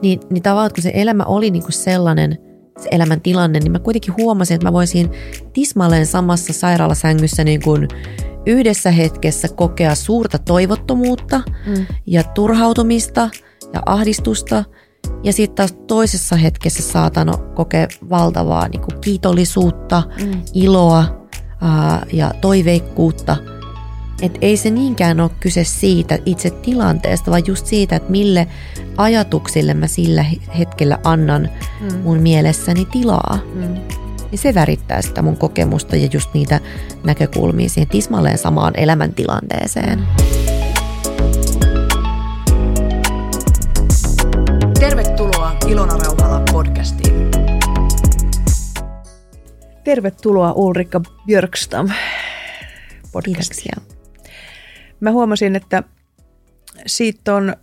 Niin tavallaan, kun se elämä oli niin kuin sellainen, se elämäntilanne, niin mä kuitenkin huomasin, että mä voisin tismalleen samassa sairaalasängyssä niin kuin yhdessä hetkessä kokea suurta toivottomuutta ja turhautumista ja ahdistusta. Ja sitten taas toisessa hetkessä saatan kokea valtavaa niin kuin kiitollisuutta, iloa ja toiveikkuutta. Että ei se niinkään ole kyse siitä itse tilanteesta, vaan just siitä, että mille ajatuksille mä sillä hetkellä annan mun mielessäni tilaa. Ja se värittää sitä mun kokemusta ja just niitä näkökulmia siihen tismalleen samaan elämäntilanteeseen. Tervetuloa Ilona Rauhala podcastiin. Tervetuloa Ulrika Björkstam podcastiin. Kiitoksia. Mä huomasin, että siitä on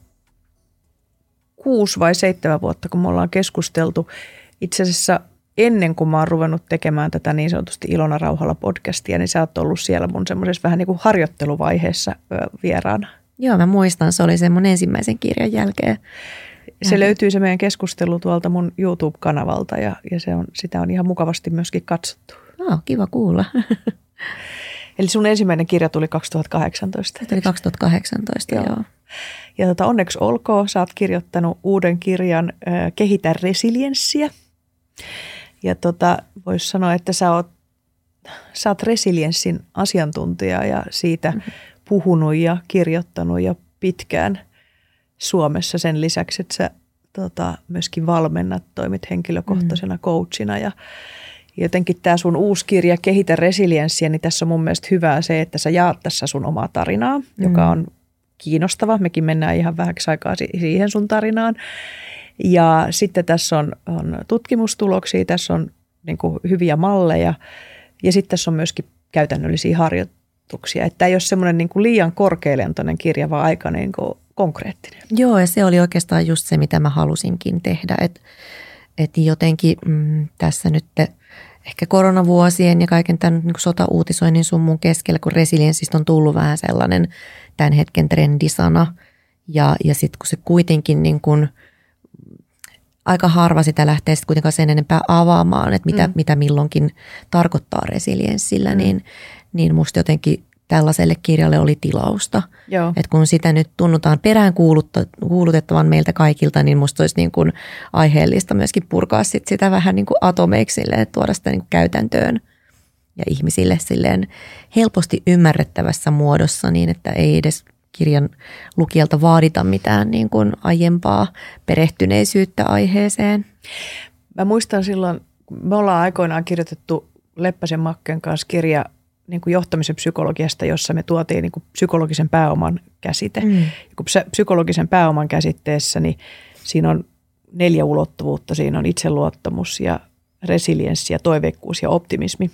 6 vai 7 vuotta, kun me ollaan keskusteltu. Itse asiassa ennen kuin mä oon ruvennut tekemään tätä niin sanotusti Ilona Rauhala podcastia, niin sä oot ollut siellä mun semmoisessa vähän niin kuin harjoitteluvaiheessa vieraana. Joo, mä muistan. Se oli sen mun ensimmäisen kirjan jälkeen. Se löytyy se meidän keskustelu tuolta mun YouTube-kanavalta ja sitä on ihan mukavasti myöskin katsottu. Kiva kuulla. Eli sun ensimmäinen kirja tuli 2018. Tuli 2018, joo. Ja onneksi olkoon, sä oot kirjoittanut uuden kirjan Kehitä resilienssiä. Ja voisi sanoa, että sä oot resilienssin asiantuntija ja siitä puhunut ja kirjoittanut jo pitkään Suomessa sen lisäksi, että sä myöskin valmennat, toimit henkilökohtaisena coachina ja jotenkin tämä sun uusi kirja Kehitä resilienssiä, niin tässä on mun mielestä hyvää se, että sä jaat tässä sun omaa tarinaa, joka on kiinnostava. Mekin mennään ihan vähäksi aikaa siihen sun tarinaan. Ja sitten tässä on tutkimustuloksia, tässä on niin kuin hyviä malleja ja sitten tässä on myöskin käytännöllisiä harjoituksia. Että ei ole semmoinen niin kuin liian korkealentoinen kirja, vaan aika niin kuin konkreettinen. Joo, ja se oli oikeastaan just se, mitä mä halusinkin tehdä. Että jotenkin tässä nyt ehkä koronavuosien ja kaiken tämän niin kuin sota-uutisoinnin sun mun keskellä, kun resilienssistä on tullut vähän sellainen tämän hetken trendisana. Ja sitten kun se kuitenkin niin kuin, aika harva sitä lähtee sitten kuitenkaan sen enempää avaamaan, että mitä milloinkin tarkoittaa resilienssillä, niin musta jotenkin tällaiselle kirjalle oli tilausta. Että kun sitä nyt tunnutaan perään kuulutettavan meiltä kaikilta, niin musta olisi niin kuin aiheellista myöskin purkaa sitä vähän niin kuin atomeiksi, että tuoda sitä niin kuin käytäntöön ja ihmisille silleen helposti ymmärrettävässä muodossa niin, että ei edes kirjan lukijalta vaadita mitään niin kuin aiempaa perehtyneisyyttä aiheeseen. Mä muistan silloin, me ollaan aikoinaan kirjoitettu Leppäsen Makken kanssa kirja niin kuin johtamisen psykologiasta, jossa me tuotiin niin kuin psykologisen pääoman käsite. Ja kun psykologisen pääoman käsitteessä, niin siinä on 4 ulottuvuutta. Siinä on itseluottamus ja resilienssi ja toiveikkuus ja optimismi.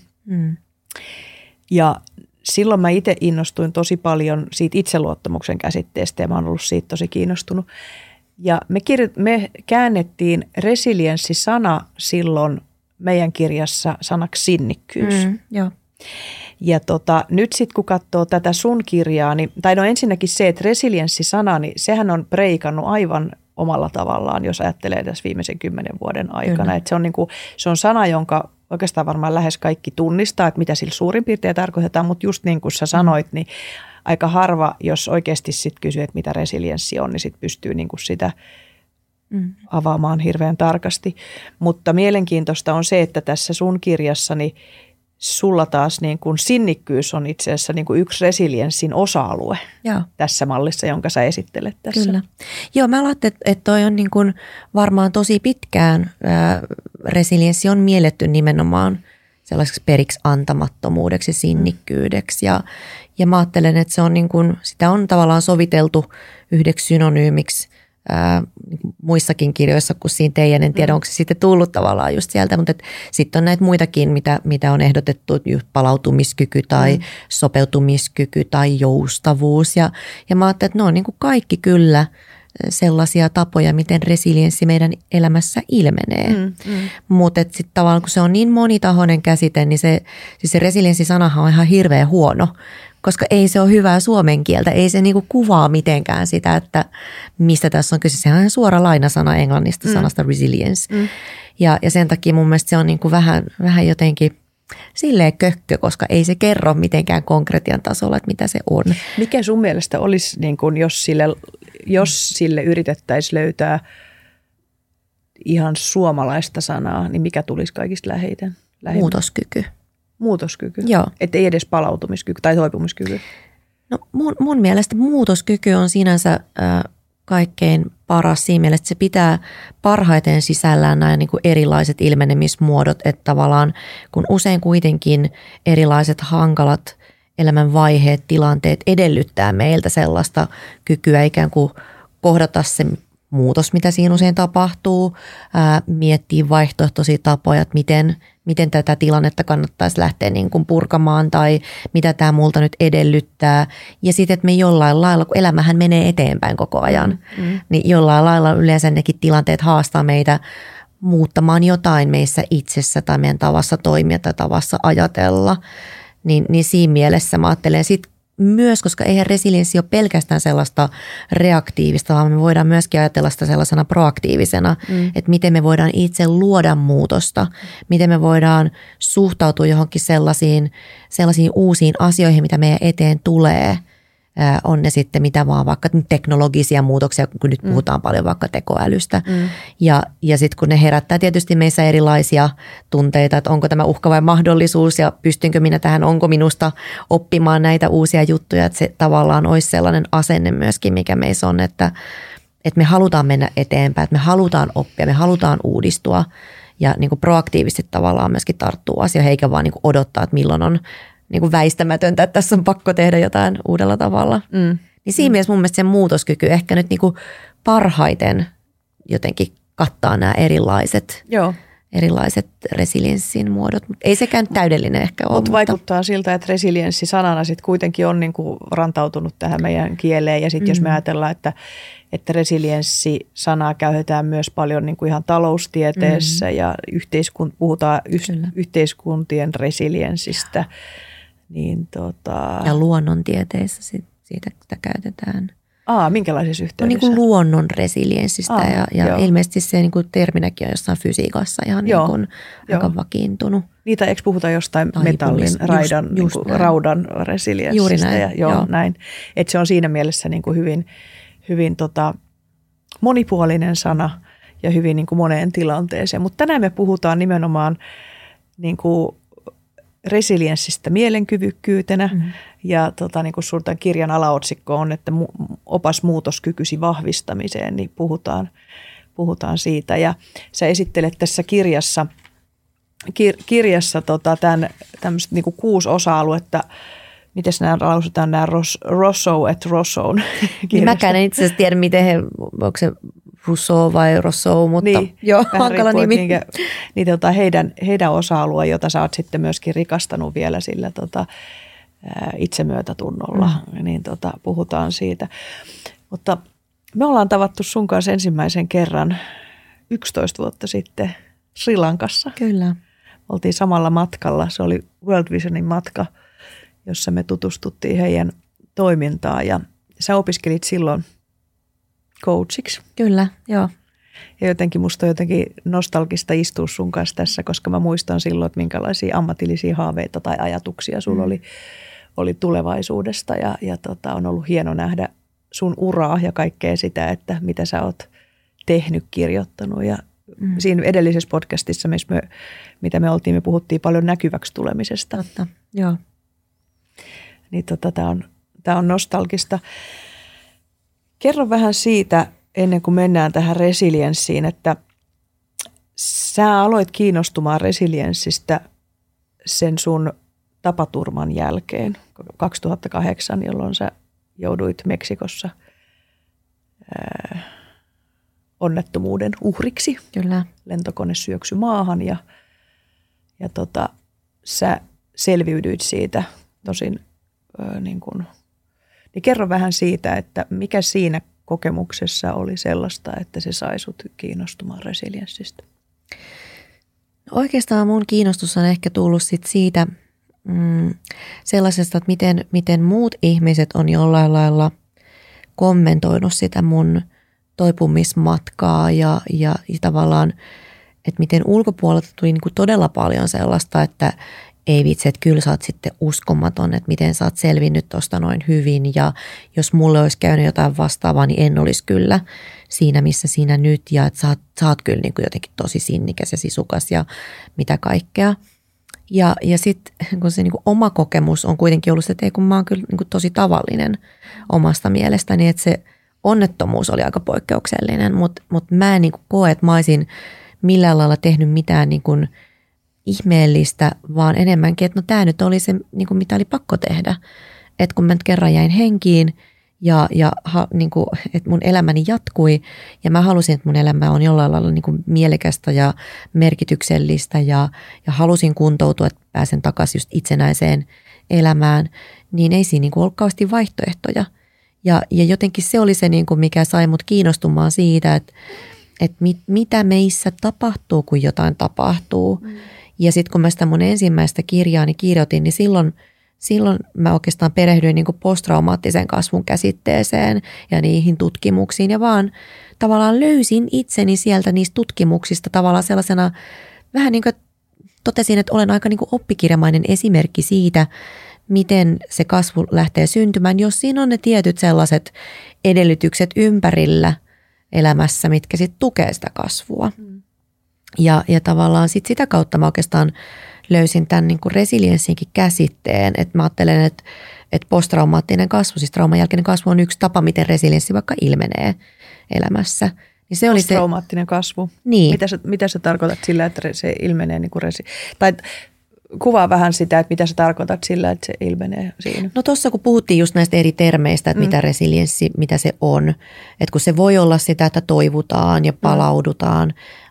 Ja silloin mä itse innostuin tosi paljon siitä itseluottamuksen käsitteestä ja mä oon ollut siitä tosi kiinnostunut. Ja me käännettiin resilienssi-sana silloin meidän kirjassa sanaksi sinnikkyys. Joo. Ja nyt sitten kun katsoo tätä sun kirjaa, niin, tai no ensinnäkin se, että resilienssi-sana, niin sehän on breikannut aivan omalla tavallaan, jos ajattelee tässä viimeisen 10 vuoden aikana. Että se on sana, jonka oikeastaan varmaan lähes kaikki tunnistaa, että mitä sillä suurin piirtein tarkoitetaan, mutta just niin kuin sä sanoit, niin aika harva, jos oikeasti sitten kysyy, että mitä resilienssi on, niin sitten pystyy niin kuin sitä avaamaan hirveän tarkasti. Mutta mielenkiintoista on se, että tässä sun kirjassani sulla taas niin kuin sinnikkyys on itse asiassa niin kuin yksi resilienssin osa-alue tässä mallissa, jonka sä esittelet tässä. Kyllä. Joo, mä ajattelen, että toi on niin kuin varmaan tosi pitkään resilienssi on mielletty nimenomaan sellaiseksi periksi antamattomuudeksi, sinnikkyydeksi. Ja mä ajattelen, että se on niin kuin, sitä on tavallaan soviteltu yhdeksi synonyymiksi muissakin kirjoissa kuin siinä teidän. En tiedä, onko se sitten tullut tavallaan just sieltä, mutta sitten on näitä muitakin, mitä on ehdotettu, just palautumiskyky tai sopeutumiskyky tai joustavuus. Ja mä ajattelen, että ne on niin kuin kaikki kyllä sellaisia tapoja, miten resilienssi meidän elämässä ilmenee. Mutta sitten tavallaan, kun se on niin monitahoinen käsite, niin se resilienssisanahan on ihan hirveän huono, koska ei se ole hyvää suomen kieltä. Ei se niinku kuvaa mitenkään sitä, että mistä tässä on kyse. Sehän on ihan suora lainasana englannista sanasta resilience. Ja sen takia mun mielestä se on niinku vähän jotenkin silleen kökkö, koska ei se kerro mitenkään konkretian tasolla, että mitä se on. Mikä sun mielestä olisi, niin kun, jos sille yritettäisiin löytää ihan suomalaista sanaa, niin mikä tulisi kaikista läheiten? Muutoskyky. Joo. Että ei edes palautumiskyky tai toipumiskyky. No mun mielestä muutoskyky on sinänsä kaikkein paras siinä mielessä, että se pitää parhaiten sisällään nämä niin kuin erilaiset ilmenemismuodot, että tavallaan kun usein kuitenkin erilaiset hankalat elämänvaiheet, tilanteet edellyttää meiltä sellaista kykyä ikään kuin kohdata se muutos, mitä siinä usein tapahtuu, miettiä vaihtoehtoisia tapoja, että miten tätä tilannetta kannattaisi lähteä niin kuin purkamaan tai mitä tämä multa nyt edellyttää. Ja sitten, että me jollain lailla, kun elämähän menee eteenpäin koko ajan, niin jollain lailla yleensä nekin tilanteet haastaa meitä muuttamaan jotain meissä itsessä tai meidän tavassa toimia tai tavassa ajatella. Niin siinä mielessä mä ajattelen sitten myös, koska eihän resilienssi ole pelkästään sellaista reaktiivista, vaan me voidaan myöskin ajatella sitä sellaisena proaktiivisena, että miten me voidaan itse luoda muutosta, miten me voidaan suhtautua johonkin sellaisiin uusiin asioihin, mitä meidän eteen tulee. On ne sitten mitä vaan, vaikka teknologisia muutoksia, kun nyt puhutaan paljon vaikka tekoälystä. Ja sitten kun ne herättää tietysti meissä erilaisia tunteita, että onko tämä uhka vai mahdollisuus ja pystynkö minä tähän, onko minusta oppimaan näitä uusia juttuja, että se tavallaan olisi sellainen asenne myöskin, mikä meissä on, että me halutaan mennä eteenpäin, että me halutaan oppia, me halutaan uudistua ja niin kuin proaktiivisesti tavallaan myöskin tarttua asioihin, eikä vaan niin kuin odottaa, että milloin on niin kuin väistämätöntä, että tässä on pakko tehdä jotain uudella tavalla. Niin siinä mielessä mun mielestä se muutoskyky ehkä nyt niin kuin parhaiten jotenkin kattaa nämä erilaiset resilienssin muodot. Ei sekään täydellinen ehkä ole. Mutta vaikuttaa siltä, että resilienssi sanana sitten kuitenkin on niin kuin rantautunut tähän meidän kieleen. Ja sitten jos me ajatellaan, että resilienssi-sanaa käytetään myös paljon niin kuin ihan taloustieteessä ja puhutaan yhteiskuntien resilienssistä. Niin ja luonnontieteissä siitä käytetään. Minkälaisessa yhteydessä? No niin kuin luonnon resilienssistä ja ilmeisesti se niin kuin terminäkin on jossain fysiikassa ihan niin kuin aika vakiintunut. Niitä eikö puhuta jostain metallin, raudan resilienssistä? Juuri näin. Näin. Että se on siinä mielessä niin kuin hyvin monipuolinen sana ja hyvin niin kuin moneen tilanteeseen. Mutta tänään me puhutaan nimenomaan niin kuin resilienssistä mielenkyvykkyytenä ja niin kuin suurten kirjan alaotsikko on, että opas muutoskykysi vahvistamiseen, niin puhutaan siitä. Ja sä esittelet tässä kirjassa tämmöiset niin kuin 6 osa-aluetta. Miten nämä lausutaan, nämä Rousseau et Rousseau? Mäkään en itse asiassa tiedä, onko se Rousseau vai Rousseau, mutta niin, hankala nimi. Niin heidän osa-alue, jota sä oot sitten myöskin rikastanut vielä sillä itsemyötätunnolla, niin puhutaan siitä. Mutta me ollaan tavattu sun kanssa ensimmäisen kerran 11 vuotta sitten Sri Lankassa. Kyllä. Oltiin samalla matkalla, se oli World Visionin matka, jossa me tutustuttiin heidän toimintaan ja sä opiskelit silloin coachiksi. Kyllä, joo. Ja jotenkin musta on jotenkin nostalgista istua sun kanssa tässä, koska mä muistan silloin, että minkälaisia ammatillisia haaveita tai ajatuksia sulla oli tulevaisuudesta ja on ollut hieno nähdä sun uraa ja kaikkea sitä, että mitä sä oot tehnyt, kirjoittanut ja siinä edellisessä podcastissa, mitä me oltiin, me puhuttiin paljon näkyväksi tulemisesta. Totta, joo. Niin tämä on nostalgista. Kerro vähän siitä, ennen kuin mennään tähän resilienssiin, että sä aloit kiinnostumaan resilienssistä sen sun tapaturman jälkeen 2008, jolloin sä jouduit Meksikossa onnettomuuden uhriksi. Kyllä. Lentokone syöksyi maahan ja sä selviydyit siitä tosin niin kerro vähän siitä, että mikä siinä kokemuksessa oli sellaista, että se sai sut kiinnostumaan resilienssistä? Oikeastaan mun kiinnostus on ehkä tullut siitä sellaisesta, että miten muut ihmiset on jollain lailla kommentoinut sitä mun toipumismatkaa ja tavallaan, että miten ulkopuolelta tuli niin kuin todella paljon sellaista, että ei vitsi, että kyllä sä oot sitten uskomaton, että miten sä oot selvinnyt tuosta noin hyvin ja jos mulle olisi käynyt jotain vastaavaa, niin en olisi kyllä siinä, missä siinä nyt ja että sä oot kyllä niin kuin jotenkin tosi sinnikäs ja sisukas ja mitä kaikkea. Ja sitten kun se niin kuin oma kokemus on kuitenkin ollut se, että ei kun mä oon kyllä niin kuin tosi tavallinen omasta mielestäni, että se onnettomuus oli aika poikkeuksellinen, mutta mä en niin kuin koe, että mä olisin millään lailla tehnyt mitään niin kuin ihmeellistä, vaan enemmänkin, että no tämä nyt oli se, niin kuin mitä oli pakko tehdä. Että kun mä nyt kerran jäin henkiin ja niin kuin, että mun elämäni jatkui ja mä halusin, että mun elämä on jollain lailla niin kuin mielekästä ja merkityksellistä ja halusin kuntoutua, että pääsen takaisin just itsenäiseen elämään, niin ei siinä niin kuin ollut kauheasti vaihtoehtoja. Ja jotenkin se oli se, niin kuin mikä sai mut kiinnostumaan siitä, että mitä meissä tapahtuu, kun jotain tapahtuu. Ja sitten kun mä sitä mun ensimmäistä kirjaani kirjoitin, niin silloin mä oikeastaan perehdyin niin kuin posttraumaattisen kasvun käsitteeseen ja niihin tutkimuksiin ja vaan tavallaan löysin itseni sieltä niistä tutkimuksista tavallaan sellaisena vähän niin kuin totesin, että olen aika niin kuin oppikirjamainen esimerkki siitä, miten se kasvu lähtee syntymään, jos siinä on ne tietyt sellaiset edellytykset ympärillä elämässä, mitkä sitten tukee sitä kasvua. Ja tavallaan sitä kautta mä oikeastaan löysin tämän niin kuin resilienssinkin käsitteen, että mä ajattelen, että posttraumaattinen kasvu, siis trauman jälkeinen kasvu on yksi tapa, miten resilienssi vaikka ilmenee elämässä. Niin se posttraumaattinen kasvu? Niin. Mitä sä tarkoitat sillä, että se ilmenee niin kuin tai kuvaa vähän sitä, että mitä sä tarkoitat sillä, että se ilmenee siinä. No tuossa kun puhuttiin just näistä eri termeistä, että mitä resilienssi, mitä se on. Että kun se voi olla sitä, että toivutaan ja palaudutaan.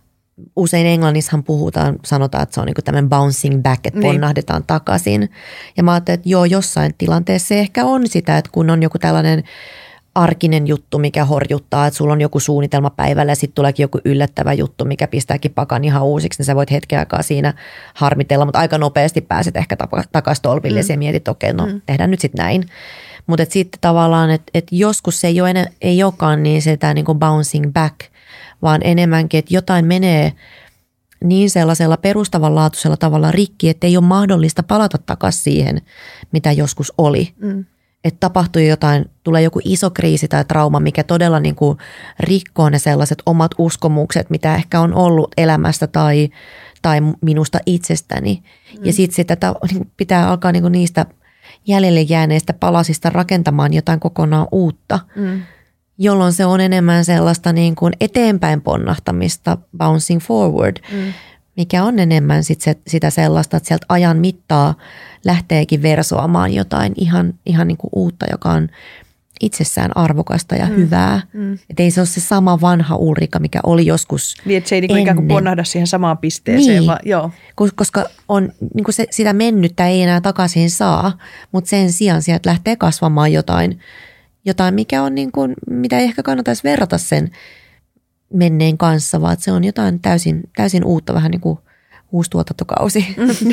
Usein englannissahan sanotaan, että se on niin kuin tämmöinen bouncing back, että ponnahdetaan takaisin. Ja mä ajattelin, että joo, jossain tilanteessa se ehkä on sitä, että kun on joku tällainen arkinen juttu, mikä horjuttaa, että sulla on joku suunnitelma päivällä ja sitten tuleekin joku yllättävä juttu, mikä pistääkin pakan ihan uusiksi, niin sä voit hetken aikaa siinä harmitella, mutta aika nopeasti pääset ehkä takaisin tolpille ja mietit, että okei, no tehdään nyt sitten näin. Mutta sitten tavallaan, että joskus se ei olekaan niin sitä niin kuin bouncing back, vaan enemmänkin, että jotain menee niin sellaisella perustavanlaatuisella tavalla rikki, että ei ole mahdollista palata takaisin siihen, mitä joskus oli. Että tapahtui jotain, tulee joku iso kriisi tai trauma, mikä todella niin kuin rikkoo ne sellaiset omat uskomukset, mitä ehkä on ollut elämästä tai minusta itsestäni. Ja sitten sitä pitää alkaa niin kuin niistä jäljelle jääneistä palasista rakentamaan jotain kokonaan uutta, jolloin se on enemmän sellaista niin kuin eteenpäin ponnahtamista, bouncing forward, mikä on enemmän sitä sellaista, että sieltä ajan mittaa lähteekin versoamaan jotain ihan niin kuin uutta, joka on itsessään arvokasta ja hyvää. Että ei se ole se sama vanha Ulrika, mikä oli joskus niin, että se ei niin kuin ikään kuin ponnahda siihen samaan pisteeseen. Niin, vaan, joo. Koska on, niin kuin sitä mennyttä ei enää takaisin saa, mutta sen sijaan sieltä lähtee kasvamaan jotain mikä on niin kuin, mitä ei ehkä kannattaisi verrata sen menneen kanssa, vaan se on jotain täysin uutta, vähän niin kuin uusi tuotantokausi.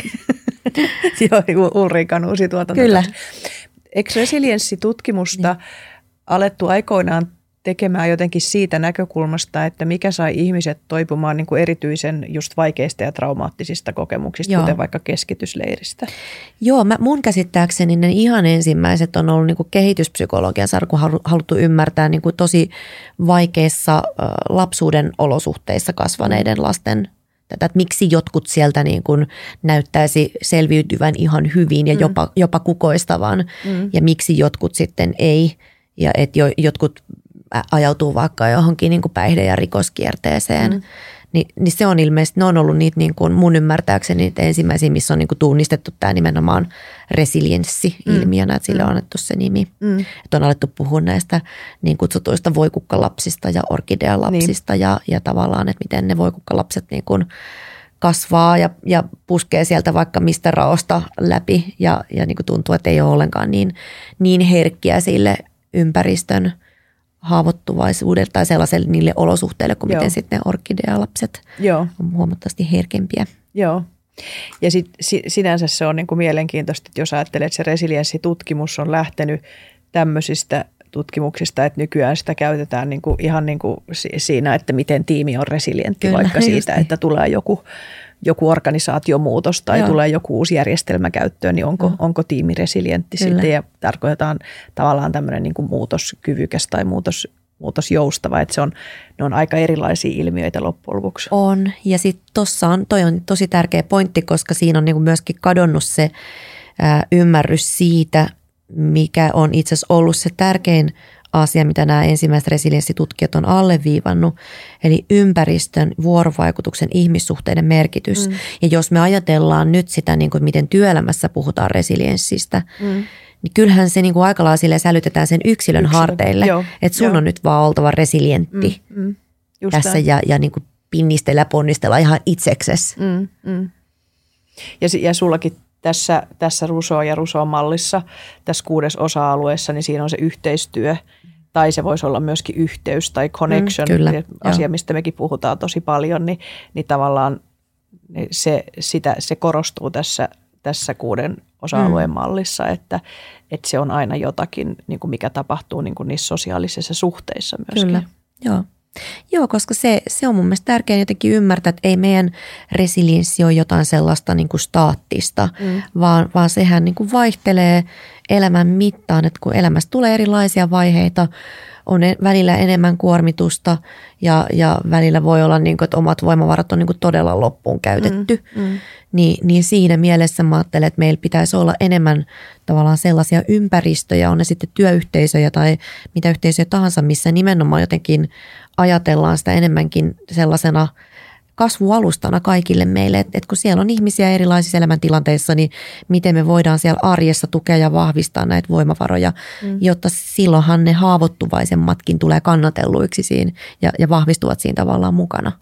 Joo, Ulrikan uusi tuotantokausi. Kyllä. Eikö resilienssitutkimusta alettu aikoinaan tekemään jotenkin siitä näkökulmasta, että mikä sai ihmiset toipumaan niin kuin erityisen just vaikeista ja traumaattisista kokemuksista, kuten vaikka keskitysleiristä? Joo, mun käsittääkseni ne ihan ensimmäiset on ollut niin kuin kehityspsykologiassa, kun haluttu ymmärtää niin kuin tosi vaikeissa lapsuuden olosuhteissa kasvaneiden lasten tätä, että miksi jotkut sieltä niin kuin näyttäisi selviytyvän ihan hyvin ja jopa kukoistavan ja miksi jotkut sitten ei ja että jotkut ajautuu vaikka johonkin niin kuin päihde- ja rikoskierteeseen, niin se on ilmeisesti, ne on ollut niitä niin kuin mun ymmärtääkseni niitä ensimmäisiä, missä on niin kuin tunnistettu tämä nimenomaan resilienssi-ilmiönä, että sille on annettu se nimi. Että on alettu puhua näistä niin kutsutuista voikukkalapsista ja orkidealapsista ja tavallaan, että miten ne voikukkalapset niin kuin kasvaa ja puskee sieltä vaikka mistä raosta läpi ja niin kuin tuntuu, että ei ole ollenkaan niin herkkiä sille ympäristön haavoittuvaisuudelle tai sellaiselle niille olosuhteille, kuin miten sitten ne orkidealapset on huomattavasti herkempiä. Joo. Ja sinänsä se on niin kuin mielenkiintoista, että jos ajattelee, että se resilienssitutkimus on lähtenyt tämmöisistä tutkimuksista, että nykyään sitä käytetään niin kuin, ihan niin kuin siinä, että miten tiimi on resilientti, kyllä, vaikka siitä, että tulee joku organisaatiomuutos tai tulee joku uusi järjestelmä käyttöön, niin onko tiimi resilientti sitten, ja tarkoitetaan tavallaan tämmöinen niin kuin muutoskyvykäs tai muutosjoustava, että ne on aika erilaisia ilmiöitä loppujen lopuksi. On, ja sitten toi on tosi tärkeä pointti, koska siinä on niin kuin myöskin kadonnut se ymmärrys siitä, mikä on itse asiassa ollut se tärkein asia, mitä nämä ensimmäiset resilienssitutkijat on alleviivannut, eli ympäristön, vuorovaikutuksen, ihmissuhteiden merkitys. Ja jos me ajatellaan nyt sitä, niin kuin miten työelämässä puhutaan resilienssistä, niin kyllähän se niin kuin aika lailla sälytetään sen yksilön harteille, että sun on nyt vaan oltava resilientti tässä ja niin kuin pinnistellä, ponnistella ihan itseksesi. Ja sullakin tässä Rousseau ja Rousseau-mallissa, tässä 6 osa-alueessa, niin siinä on se yhteistyö, tai se voisi olla myöskin yhteys tai connection, asia, mistä mekin puhutaan tosi paljon, niin tavallaan se korostuu tässä 6 osa-alueen mallissa, että se on aina jotakin, niin kuin mikä tapahtuu niin kuin niissä sosiaalisissa suhteissa myöskin. Kyllä, Joo, koska se on mun mielestä tärkeää jotenkin ymmärtää, että ei meidän resilienssi ole jotain sellaista niin kuin staattista, vaan sehän niin kuin vaihtelee elämän mittaan, että kun elämästä tulee erilaisia vaiheita, on välillä enemmän kuormitusta ja välillä voi olla, niin kuin, että omat voimavarat on niin kuin todella loppuun käytetty. Niin siinä mielessä mä ajattelen, että meillä pitäisi olla enemmän tavallaan sellaisia ympäristöjä, on ne sitten työyhteisöjä tai mitä yhteisöjä tahansa, missä nimenomaan jotenkin ajatellaan sitä enemmänkin sellaisena kasvualustana kaikille meille, että kun siellä on ihmisiä erilaisissa elämäntilanteissa, niin miten me voidaan siellä arjessa tukea ja vahvistaa näitä voimavaroja, jotta silloinhan ne haavoittuvaisemmatkin tulee kannatelluiksi siinä ja vahvistuvat siinä tavallaan mukana.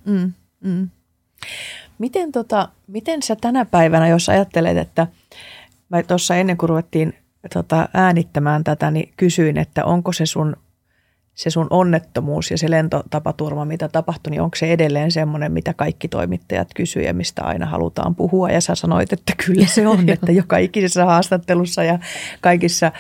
Miten sä tänä päivänä, jos ajattelet, että mä tuossa ennen kuin ruvettiin äänittämään tätä, niin kysyin, että onko se sun onnettomuus ja se lentotapaturma, mitä tapahtui, niin onko se edelleen semmoinen, mitä kaikki toimittajat kysyy ja mistä aina halutaan puhua? Ja sä sanoit, että kyllä se on, että joka ikisessä haastattelussa ja kaikissa,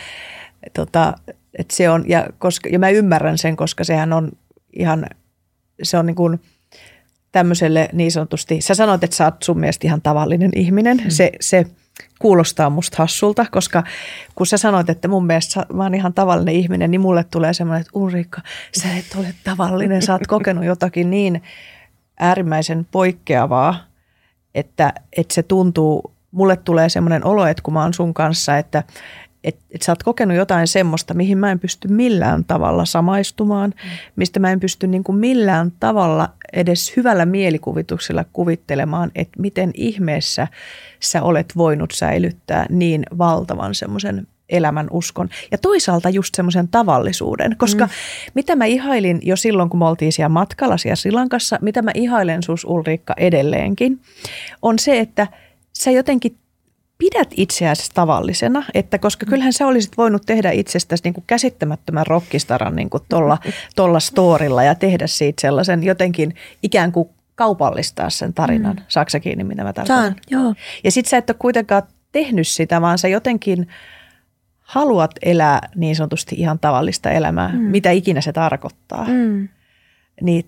että se on, ja mä ymmärrän sen, koska sehän on ihan, se on niin kuin tämmöiselle niin sanotusti, sä sanoit, että sä oot sun mielestä ihan tavallinen ihminen, se kuulostaa musta hassulta, koska kun sä sanoit, että mun mielestä mä oon ihan tavallinen ihminen, niin mulle tulee semmoinen, että Ulriikka, sä et ole tavallinen, sä oot kokenut jotakin niin äärimmäisen poikkeavaa, että se tuntuu, mulle tulee semmoinen olo, että kun mä oon sun kanssa, että sä oot kokenut jotain semmoista, mihin mä en pysty millään tavalla samaistumaan, mistä mä en pysty niin kuin millään tavalla edes hyvällä mielikuvituksella kuvittelemaan, että miten ihmeessä sä olet voinut säilyttää niin valtavan semmoisen elämän uskon. Ja toisaalta just semmoisen tavallisuuden, koska mitä mä ihailin jo silloin, kun me oltiin siellä matkalla siellä Sri Lankassa, mitä mä ihailen sus Ulriikka edelleenkin, on se, että sä jotenkin pidät itseäsi tavallisena, että koska kyllähän sä olisit voinut tehdä itsestäsi niin kuin käsittämättömän rockistaran niin kuin tolla storilla ja tehdä siitä sellaisen jotenkin ikään kuin kaupallistaa sen tarinan. Saatko sä kiinni, mitä mä tarkoitan? Saan, joo. Ja sit sä et ole kuitenkaan tehnyt sitä, vaan sä jotenkin haluat elää niin sanotusti ihan tavallista elämää, mitä ikinä se tarkoittaa. Niin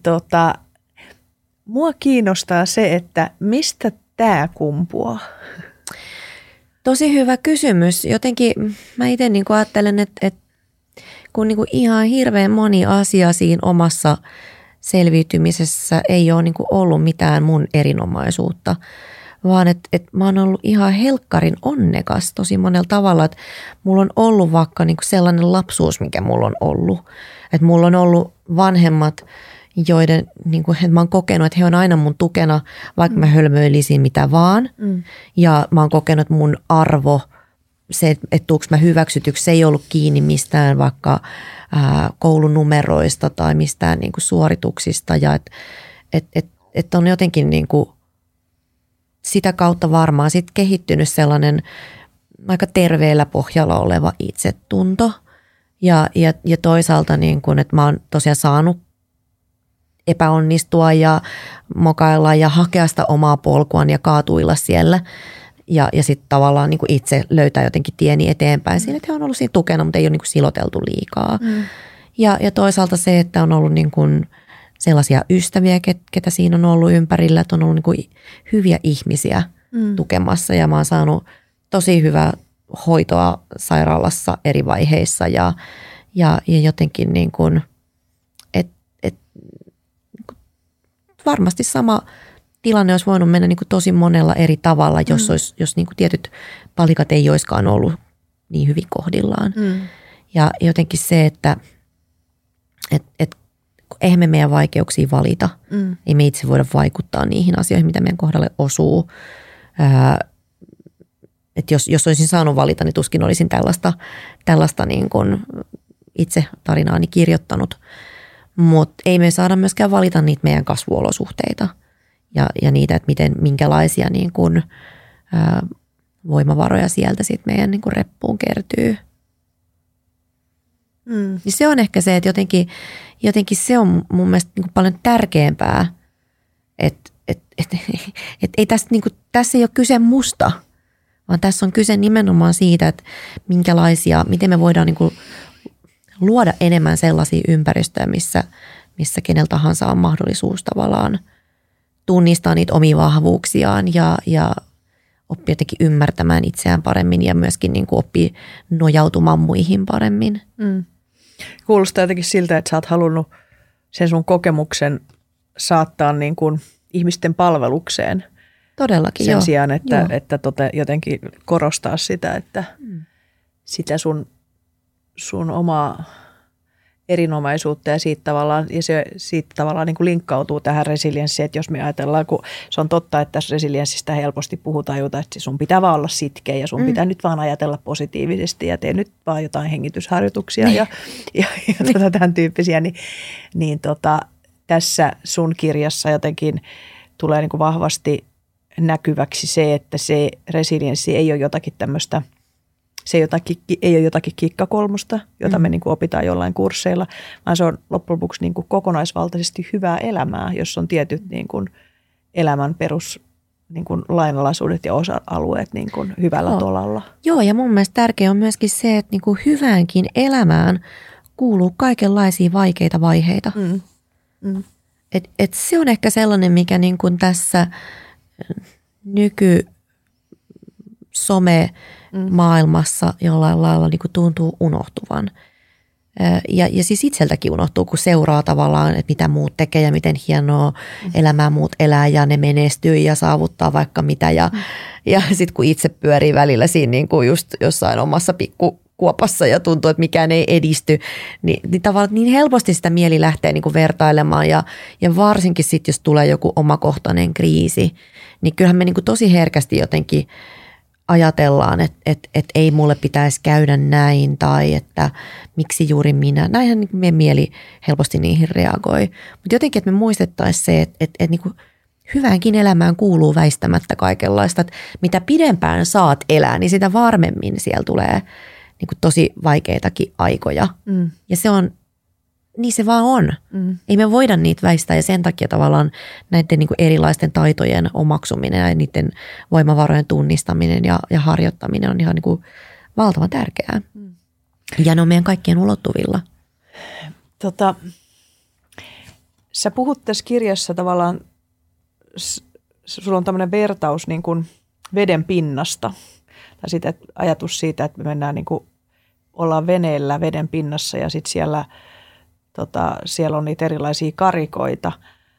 mua kiinnostaa se, että mistä tää kumpuaa? Tosi hyvä kysymys. Jotenkin mä itse niin kuin ajattelen, että kun niin kuin ihan hirveän moni asia siinä omassa selviytymisessä ei ole niin kuin ollut mitään mun erinomaisuutta, vaan että mä oon ollut ihan helkkarin onnekas tosi monella tavalla, että mulla on ollut vaikka niin kuin sellainen lapsuus, mikä mulla on ollut. Että mulla on ollut vanhemmat, joiden niin kuin, että mä oon kokenut, että he on aina mun tukena, vaikka mä hölmöilisin mitä vaan. Ja mä oon kokenut, että mun arvo, se, että tuuks mä hyväksytyksi, se ei ollut kiinni mistään vaikka koulunumeroista tai mistään niin kuin suorituksista. Ja että on jotenkin niin kuin sitä kautta varmaan sit kehittynyt sellainen aika terveellä pohjalla oleva itsetunto. Ja toisaalta niin kuin, että mä oon tosiaan saanut epäonnistua ja mokailla ja hakea sitä omaa polkuaan ja kaatuilla siellä. Ja sitten tavallaan niin kuin itse löytää jotenkin tieni eteenpäin siinä, että he on ollut siinä tukena, mutta ei ole niin kuin siloteltu liikaa. Ja toisaalta se, että on ollut niin kuin sellaisia ystäviä, ketä siinä on ollut ympärillä, että on ollut niin kuin hyviä ihmisiä tukemassa. Ja mä oon saanut tosi hyvää hoitoa sairaalassa eri vaiheissa ja jotenkin niin kuin, varmasti sama tilanne olisi voinut mennä niin kuin tosi monella eri tavalla, jos niin kuin tietyt palikat ei olisikaan ollut niin hyvin kohdillaan. Ja jotenkin se, että eihän me meidän vaikeuksia valita. Ei me itse voida vaikuttaa niihin asioihin, mitä meidän kohdalle osuu. Että jos olisin saanut valita, niin tuskin olisin tällaista niin kuin itse tarinaani kirjoittanut. Mutta ei me saada myöskään valita niitä meidän kasvuolosuhteita ja niitä, että minkälaisia niin kuin, voimavaroja sieltä sit meidän niin kuin reppuun kertyy. Niin se on ehkä se, että jotenkin se on mun mielestä niin kuin paljon tärkeämpää, että ei tässä, niin kuin, tässä ei ole kyse musta, vaan tässä on kyse nimenomaan siitä, että miten me voidaan niin kuin luoda enemmän sellaisia ympäristöjä, missä kenellä tahansa on mahdollisuus tavallaan tunnistaa niitä omia vahvuuksiaan ja oppia jotenkin ymmärtämään itseään paremmin ja myöskin niin kuin oppia nojautumaan muihin paremmin. Kuulostaa jotenkin siltä, että sä oot halunnut sen sun kokemuksen saattaa niin kuin ihmisten palvelukseen. Todellakin, sen sijaan, että jotenkin korostaa sitä, että sitä sun omaa erinomaisuutta ja siitä tavallaan niin kuin linkkautuu tähän resilienssiin, että jos me ajatellaan, kun se on totta, että tässä resilienssistä helposti puhutaan, että sun pitää vaan olla sitkeä ja sun pitää nyt vaan ajatella positiivisesti ja tee nyt vaan jotain hengitysharjoituksia ja tämän tyyppisiä, niin tässä sun kirjassa jotenkin tulee niin kuin vahvasti näkyväksi se, että se resilienssi ei ole jotakin tämmöistä, ei ole jotakin kikkakolmusta, jota me niin kuin opitaan jollain kursseilla, vaan se on loppujen lopuksi niin kuin kokonaisvaltaisesti hyvää elämää, jos on tietyt niin kuin elämän perus niin kuin lainalaisuudet ja osa-alueet niin kuin hyvällä tolalla. Joo, ja mun mielestä tärkeää on myöskin se, että niin kuin hyväänkin elämään kuuluu kaikenlaisia vaikeita vaiheita. Et se on ehkä sellainen, mikä niin kuin tässä some-maailmassa jollain lailla niin kuin tuntuu unohtuvan. Ja siis itseltäkin unohtuu, kun seuraa tavallaan, että mitä muut tekee ja miten hienoa elämää muut elää ja ne menestyy ja saavuttaa vaikka mitä. Ja sitten kun itse pyörii välillä siinä niin kuin just jossain omassa pikkukuopassa ja tuntuu, että mikään ei edisty, niin tavallaan niin helposti sitä mieli lähtee niin kuin vertailemaan. Ja varsinkin sitten, jos tulee joku omakohtainen kriisi, niin kyllähän me niin kuin tosi herkästi jotenkin ajatellaan, että ei mulle pitäisi käydä näin tai että miksi juuri minä. Näinhän niin meidän mieli helposti niihin reagoi. Mutta jotenkin, että me muistettaisiin se, että niin kuin hyväänkin elämään kuuluu väistämättä kaikenlaista. Että mitä pidempään saat elää, niin sitä varmemmin siellä tulee niin kuin tosi vaikeitakin aikoja. Ja se on, niin se vaan on. Ei me voida niitä väistää ja sen takia tavallaan näiden niin kuin erilaisten taitojen omaksuminen ja niiden voimavarojen tunnistaminen ja harjoittaminen on ihan niin kuin valtavan tärkeää. Ja ne on meidän kaikkien ulottuvilla. Sä puhut tässä kirjassa tavallaan, sulla on tämmöinen vertaus niin kuin veden pinnasta. Tai sitä, ajatus siitä, että me mennään niin kuin, ollaan veneellä veden pinnassa ja sitten siellä on niitä erilaisia karikoita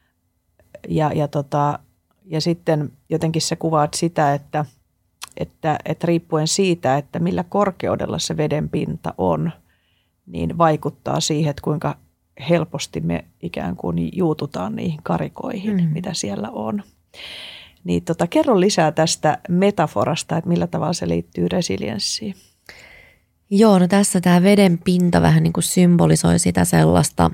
ja sitten jotenkin sä kuvaat sitä, että riippuen siitä, että millä korkeudella se veden pinta on, niin vaikuttaa siihen, että kuinka helposti me ikään kuin juututaan niihin karikoihin, mitä siellä on. Niin kerro lisää tästä metaforasta, että millä tavalla se liittyy resilienssiin. Joo, no tässä tämä veden pinta vähän niin kuin symbolisoi sitä sellaista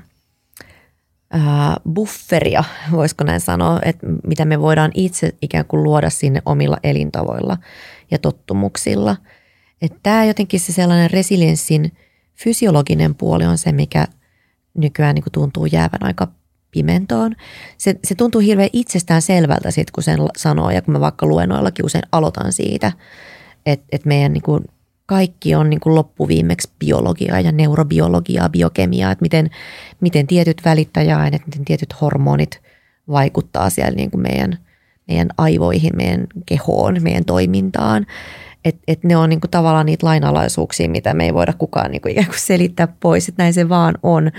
bufferia, voisiko näin sanoa, että mitä me voidaan itse ikään kuin luoda sinne omilla elintavoilla ja tottumuksilla. Että tämä jotenkin se sellainen resilienssin fysiologinen puoli on se, mikä nykyään niin kuin tuntuu jäävän aika pimentoon. Se tuntuu hirveän itsestään selvältä sit, kun sen sanoo ja kun mä vaikka luennoillakin usein aloitan siitä, että meidän niin kuin kaikki on niin kuin loppuviimeksi biologiaa ja neurobiologiaa, biokemiaa, että miten tietyt välittäjäaineet, miten tietyt hormonit vaikuttaa siellä niin kuin meidän aivoihin, meidän kehoon, meidän toimintaan. Että ne on niin kuin tavallaan niitä lainalaisuuksia, mitä me ei voida kukaan niin kuin ikään kuin selittää pois, että näin se vaan on.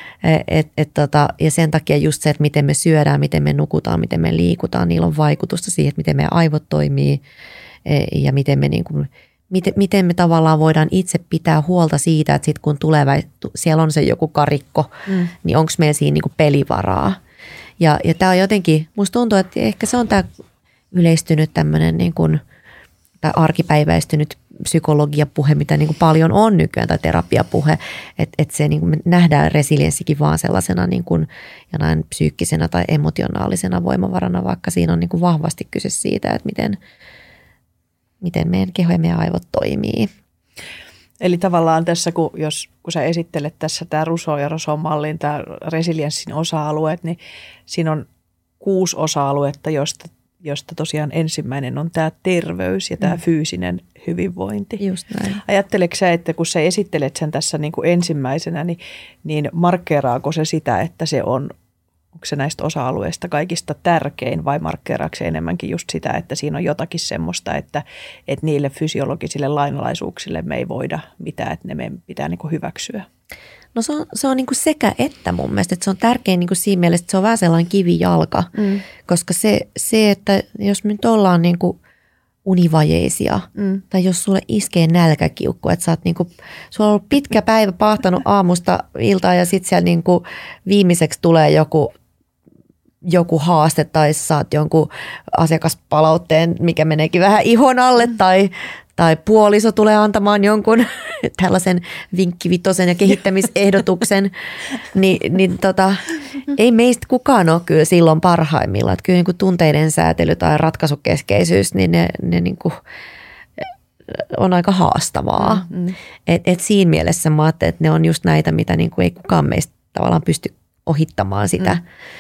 Ja sen takia just se, että miten me syödään, miten me nukutaan, miten me liikutaan, niillä on vaikutusta siihen, että miten meidän aivot toimii ja miten me tavallaan voidaan itse pitää huolta siitä, että sitten kun tulee, siellä on se joku karikko, niin onko meillä siinä niin kuin pelivaraa. Ja tämä on jotenkin, musta tuntuu, että ehkä se on tämä yleistynyt tämmöinen niin kuin, tai arkipäiväistynyt psykologiapuhe, mitä niin kuin paljon on nykyään, tai terapiapuhe, että se niin kuin me nähdään resilienssikin vaan sellaisena niin kuin jonain psyykkisenä tai emotionaalisena voimavarana, vaikka siinä on niin kuin vahvasti kyse siitä, että miten meidän keho ja meidän aivot toimii. Eli tavallaan tässä, kun sä esittelet tässä tämä Rousseau ja Rousseau mallin, tämä resilienssin osa-alueet, niin siinä on 6 osa-aluetta, josta tosiaan ensimmäinen on tämä terveys ja tämä fyysinen hyvinvointi. Just näin. Ajatteleksä sä, että kun sä esittelet sen tässä niin kuin ensimmäisenä, niin markkeeraako se sitä, että se on, onko se näistä osa-alueista kaikista tärkein vai markkeeraako se enemmänkin just sitä, että siinä on jotakin semmoista, että niille fysiologisille lainalaisuuksille me ei voida mitään, että ne meidän pitää niin kuin hyväksyä? No se on niin kuin sekä että mun mielestä, että se on tärkein niin kuin siinä mielessä, että se on vähän sellainen kivijalka, koska se, että jos me nyt ollaan niin kuin univajeisia tai jos sulle iskee nälkäkiukku, että sä oot niin kuin, sulla on ollut pitkä päivä pahtanut aamusta iltaan ja sitten siellä niin kuin viimeiseksi tulee joku haaste tai saat jonkun asiakaspalautteen, mikä meneekin vähän ihon alle tai puoliso tulee antamaan jonkun tällaisen vinkkivitosen ja kehittämisehdotuksen, niin ei meistä kukaan ole kyllä silloin parhaimmillaan. Että kyllä niin kuin tunteiden säätely tai ratkaisukeskeisyys, niin ne niin kuin on aika haastavaa. Et siinä mielessä mä ajattelen, että ne on just näitä, mitä niin kuin ei kukaan meistä tavallaan pysty ohittamaan sitä.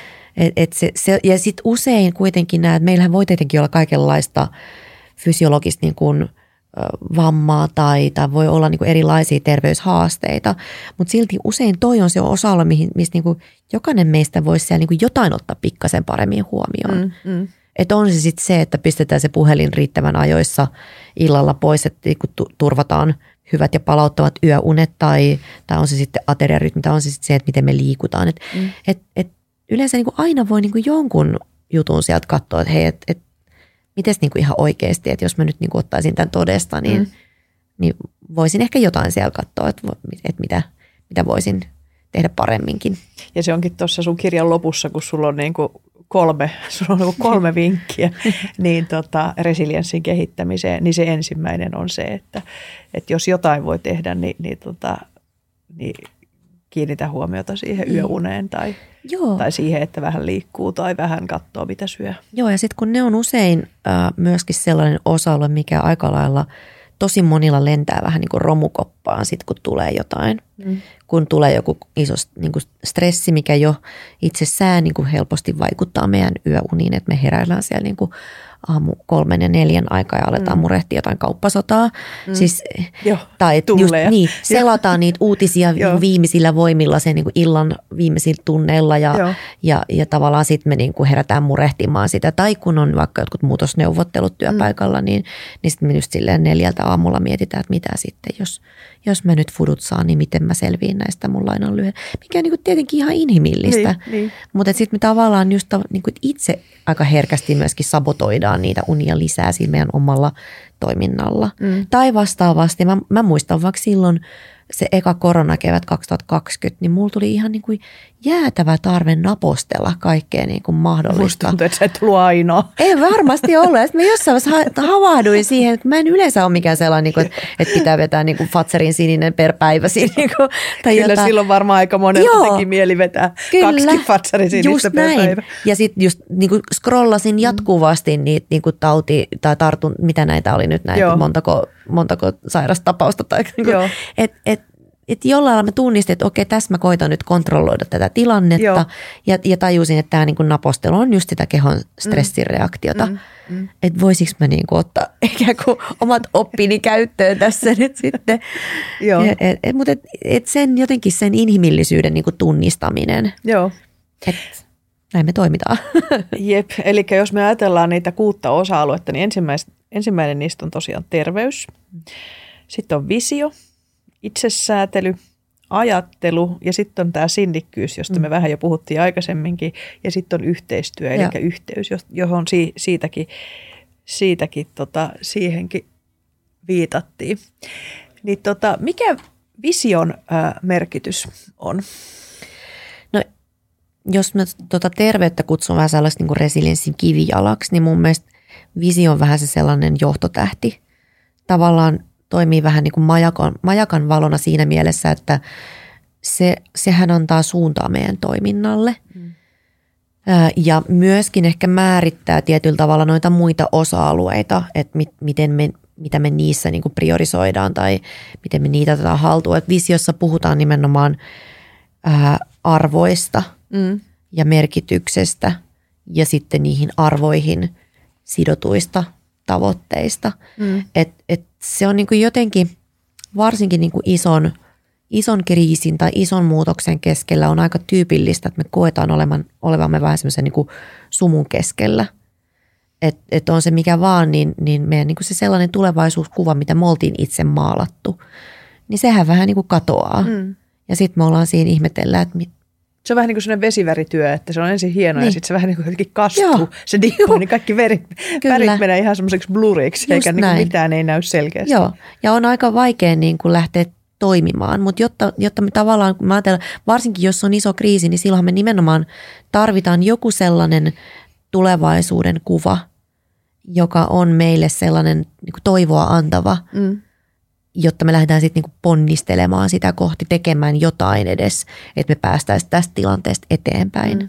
Ja sitten usein kuitenkin näet, että meillähän voi tietenkin olla kaikenlaista fysiologista niin kuin vammaa tai voi olla niin kuin erilaisia terveyshaasteita, mutta silti usein toi on se osa-alue, mistä niin kuin jokainen meistä voisi siellä niin kuin jotain ottaa pikkasen paremmin huomioon. Että on se sitten se, että pistetään se puhelin riittävän ajoissa illalla pois, että turvataan hyvät ja palauttavat yöunet tai on se sitten ateriarytmi, tai on se sitten se, että miten me liikutaan. Et yleensä niin kuin aina voi niin kuin jonkun jutun sieltä katsoa, että hei, mites niin kuin ihan oikeasti, että jos mä nyt niin kuin ottaisin tämän todesta, niin voisin ehkä jotain siellä katsoa, että mitä voisin tehdä paremminkin. Ja se onkin tuossa sun kirjan lopussa, kun sulla on niin kuin kolme vinkkiä niin resilienssin kehittämiseen, niin se ensimmäinen on se, että jos jotain voi tehdä, niin kiinnitä huomiota siihen yöuneen tai siihen, että vähän liikkuu tai vähän katsoo, mitä syö. Joo, ja sitten kun ne on usein myöskin sellainen osa-alue, mikä aika lailla tosi monilla lentää vähän niin kuin romukoppaan sit, kun tulee jotain. Kun tulee joku iso niin kuin stressi, mikä jo itsessään niin kuin helposti vaikuttaa meidän yöuniin, että me heräillään siellä niin kuin aamu 3 ja 4 aikaa ja aletaan murehtia jotain kauppasotaa. Siis, tai just niin, selataan niitä uutisia viimeisillä voimilla sen niin kuin illan viimeisillä tunneilla ja tavallaan sitten me niin kuin herätään murehtimaan sitä. Tai kun on vaikka jotkut muutosneuvottelut työpaikalla, niin sitten me just silleen 4 aamulla mietitään, että mitä sitten, jos mä nyt fudut saan, niin miten mä selviin näistä mun lainan lyhyen. Mikä on niin kuin tietenkin ihan inhimillistä. Niin. Mutta sitten me tavallaan just niin kuin itse aika herkästi myöskin sabotoidaan niitä unia lisää siinä meidän omalla toiminnalla. Tai vastaavasti, mä muistan vaikka silloin se eka koronakevät 2020, niin mulla tuli ihan niin kuin jäätävä tarve napostella kaikkea niin kuin mahdollista. Musta tuntuu, että sä et ollut ainoa. Ei varmasti ollut. Sitten mä jossain vaiheessa havahduin siihen, että mä en yleensä ole mikään sellainen, että pitää vetää niin kuin Fatserin sininen per päivä. Tai kyllä silloin varmaan aika monelta teki mieli vetää 2 Fatserin sinistä per päivä. Ja sitten just niin kuin scrollasin jatkuvasti niitä niin kuin tauti tai tartun, mitä näitä oli nyt näitä, montako sairastapausta. Tai, niin kuin, että jollain lailla mä tunnistin, että okei, tässä mä koitan nyt kontrolloida tätä tilannetta ja tajusin, että tämä niin kuin napostelu on just sitä kehon stressireaktiota. Että voisiko mä niin kuin ottaa ikään kuin omat oppini käyttöön tässä nyt sitten. Mutta sen jotenkin sen inhimillisyyden niin kuin tunnistaminen. Joo. Näin me toimitaan. Jep, eli jos me ajatellaan niitä 6 osa-aluetta, niin ensimmäinen niistä on tosiaan terveys. Sitten on visio, itsesäätely, ajattelu ja sitten on tämä sinnikkyys, josta me vähän jo puhuttiin aikaisemminkin. Ja sitten on yhteistyö, eli yhteys, johon siihenkin viitattiin. Niin mikä vision merkitys on? No, jos mä terveyttä kutsun vähän sellaista niin kuin resilienssin kivijalaksi, niin mun mielestä visio on vähän se sellainen johtotähti. Tavallaan toimii vähän niin kuin majakan valona siinä mielessä, että sehän antaa suuntaa meidän toiminnalle. Ja myöskin ehkä määrittää tietyllä tavalla noita muita osa-alueita, että mitä me niissä niin kuin priorisoidaan tai miten me niitä otetaan haltuun. Et visiossa puhutaan nimenomaan arvoista ja merkityksestä ja sitten niihin arvoihin sidotuista tavoitteista. Et se on niin kuin jotenkin, varsinkin niin kuin ison kriisin tai ison muutoksen keskellä on aika tyypillistä, että me koetaan olevamme vähän semmoisen niin kuin sumun keskellä. Että on se mikä vaan, niin meidän niin kuin se sellainen tulevaisuuskuva, mitä me oltiin itse maalattu, niin sehän vähän niin kuin katoaa. Ja sitten me ollaan siinä ihmetellä, että se on vähän niin kuin sellainen vesivärityö, että se on ensin hienoa ja sitten se vähän niin kuin jotenkin kastuu. Se dippaa, niin kaikki värit menee ihan semmoiseksi bluriksi, eikä niin kuin mitään ei näy selkeästi. Joo, ja on aika vaikea niin kuin lähteä toimimaan, mutta jotta me tavallaan, kun mä ajattelen, varsinkin jos on iso kriisi, niin silloin me nimenomaan tarvitaan joku sellainen tulevaisuuden kuva, joka on meille sellainen niin kuin toivoa antava, jotta me lähdetään sitten niin kuin ponnistelemaan sitä kohti, tekemään jotain edes, että me päästäisiin tästä tilanteesta eteenpäin.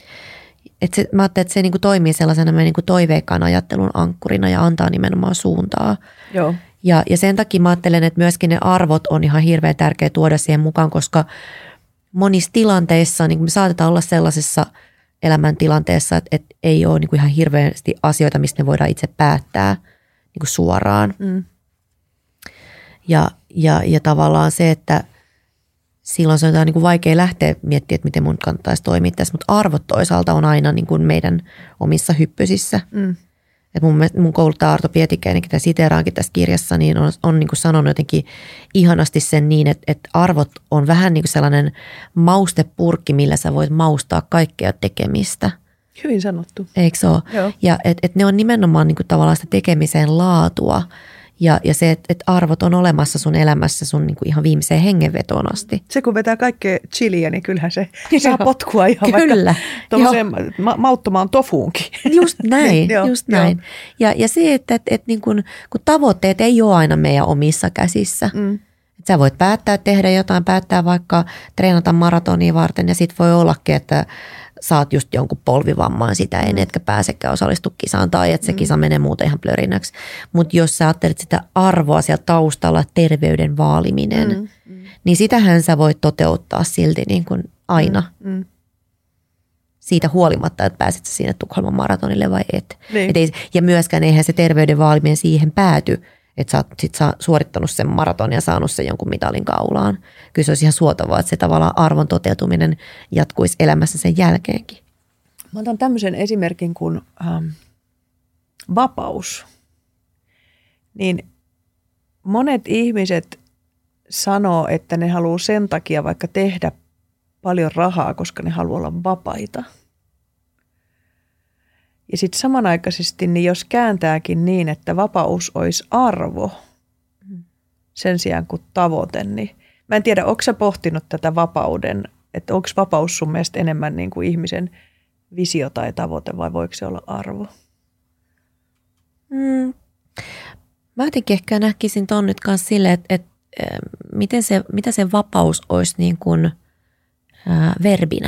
Mä ajattelin, että se niin kuin toimii sellaisena meidän niin kuin toiveikkaan ajattelun ankkurina ja antaa nimenomaan suuntaa. Joo. Ja sen takia mä ajattelen, että myöskin ne arvot on ihan hirveän tärkeä tuoda siihen mukaan, koska monissa tilanteissa niin me saatetaan olla sellaisessa elämäntilanteessa, että ei ole niin kuin ihan hirveästi asioita, mistä me voidaan itse päättää niin kuin suoraan. Ja tavallaan se, että silloin se on niin kuin vaikea lähteä miettimään, että miten mun kannattaisi toimia tässä, mutta arvot toisaalta on aina niin kuin meidän omissa hyppysissä. Että mun kouluttaja Arto Pietikäinen, ketä siteeraankin tässä kirjassa, niin on niin kuin sanonut jotenkin ihanasti sen niin, että arvot on vähän niin kuin sellainen maustepurkki, millä sä voit maustaa kaikkea tekemistä. Hyvin sanottu. Eikö se ole? Joo. Ja että ne on nimenomaan niin kuin tavallaan sitä tekemisen laatua ja se, että arvot on olemassa sun elämässä sun niin kuin ihan viimeiseen hengenvetoon asti. Se kun vetää kaikkea chiliä, niin kyllähän se saa potkua ihan Kyllä. vaikka tuollaiseen mauttomaan tofuunkin. Just näin, just näin. Ja se, että niin kun tavoitteet ei ole aina meidän omissa käsissä. Et sä voit päättää tehdä jotain, päättää vaikka treenata maratonia varten ja sit voi ollakin, että saat just jonkun polvivammaan sitä ennen, etkä pääsekään osallistu kisaan tai että se kisa menee muuten ihan plörinäksi. Mutta jos sä ajattelet sitä arvoa siellä taustalla, terveyden vaaliminen, niin sitähän sä voit toteuttaa silti niin kuin aina. Siitä huolimatta, että pääset sä sinne Tukholman maratonille vai et. Niin. Ja myöskään eihän se terveyden vaaliminen siihen pääty, että sä oot sit suorittanut sen maraton ja saanut sen jonkun mitalin kaulaan. Kyllä se olisi ihan suotavaa, että se tavallaan arvon toteutuminen jatkuisi elämässä sen jälkeenkin. Mä otan tämmöisen esimerkin kuin vapaus. Niin monet ihmiset sanoo, että ne haluaa sen takia vaikka tehdä paljon rahaa, koska ne haluaa olla vapaita. Ja sitten samanaikaisesti, niin jos kääntääkin niin, että vapaus olisi arvo sen sijaan kuin tavoite, niin mä en tiedä, onko sä pohtinut tätä vapauden, että onko vapaus sun mielestä enemmän niin kuin ihmisen visio tai tavoite vai voiko se olla arvo? Mä jotenkin ehkä näkisin ton nyt kanssa silleen, että mitä se vapaus olisi niin kuin verbinä.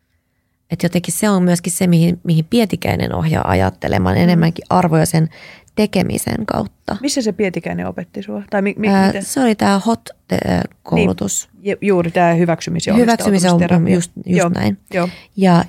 Että jotenkin se on myöskin se, mihin Pietikäinen ohjaa ajattelemaan enemmänkin arvoja sen tekemisen kautta. Missä se Pietikäinen opetti sua? Tai miten? Se oli tämä HOT-koulutus. Niin, juuri tämä hyväksymisen on just näin. Joo. Ja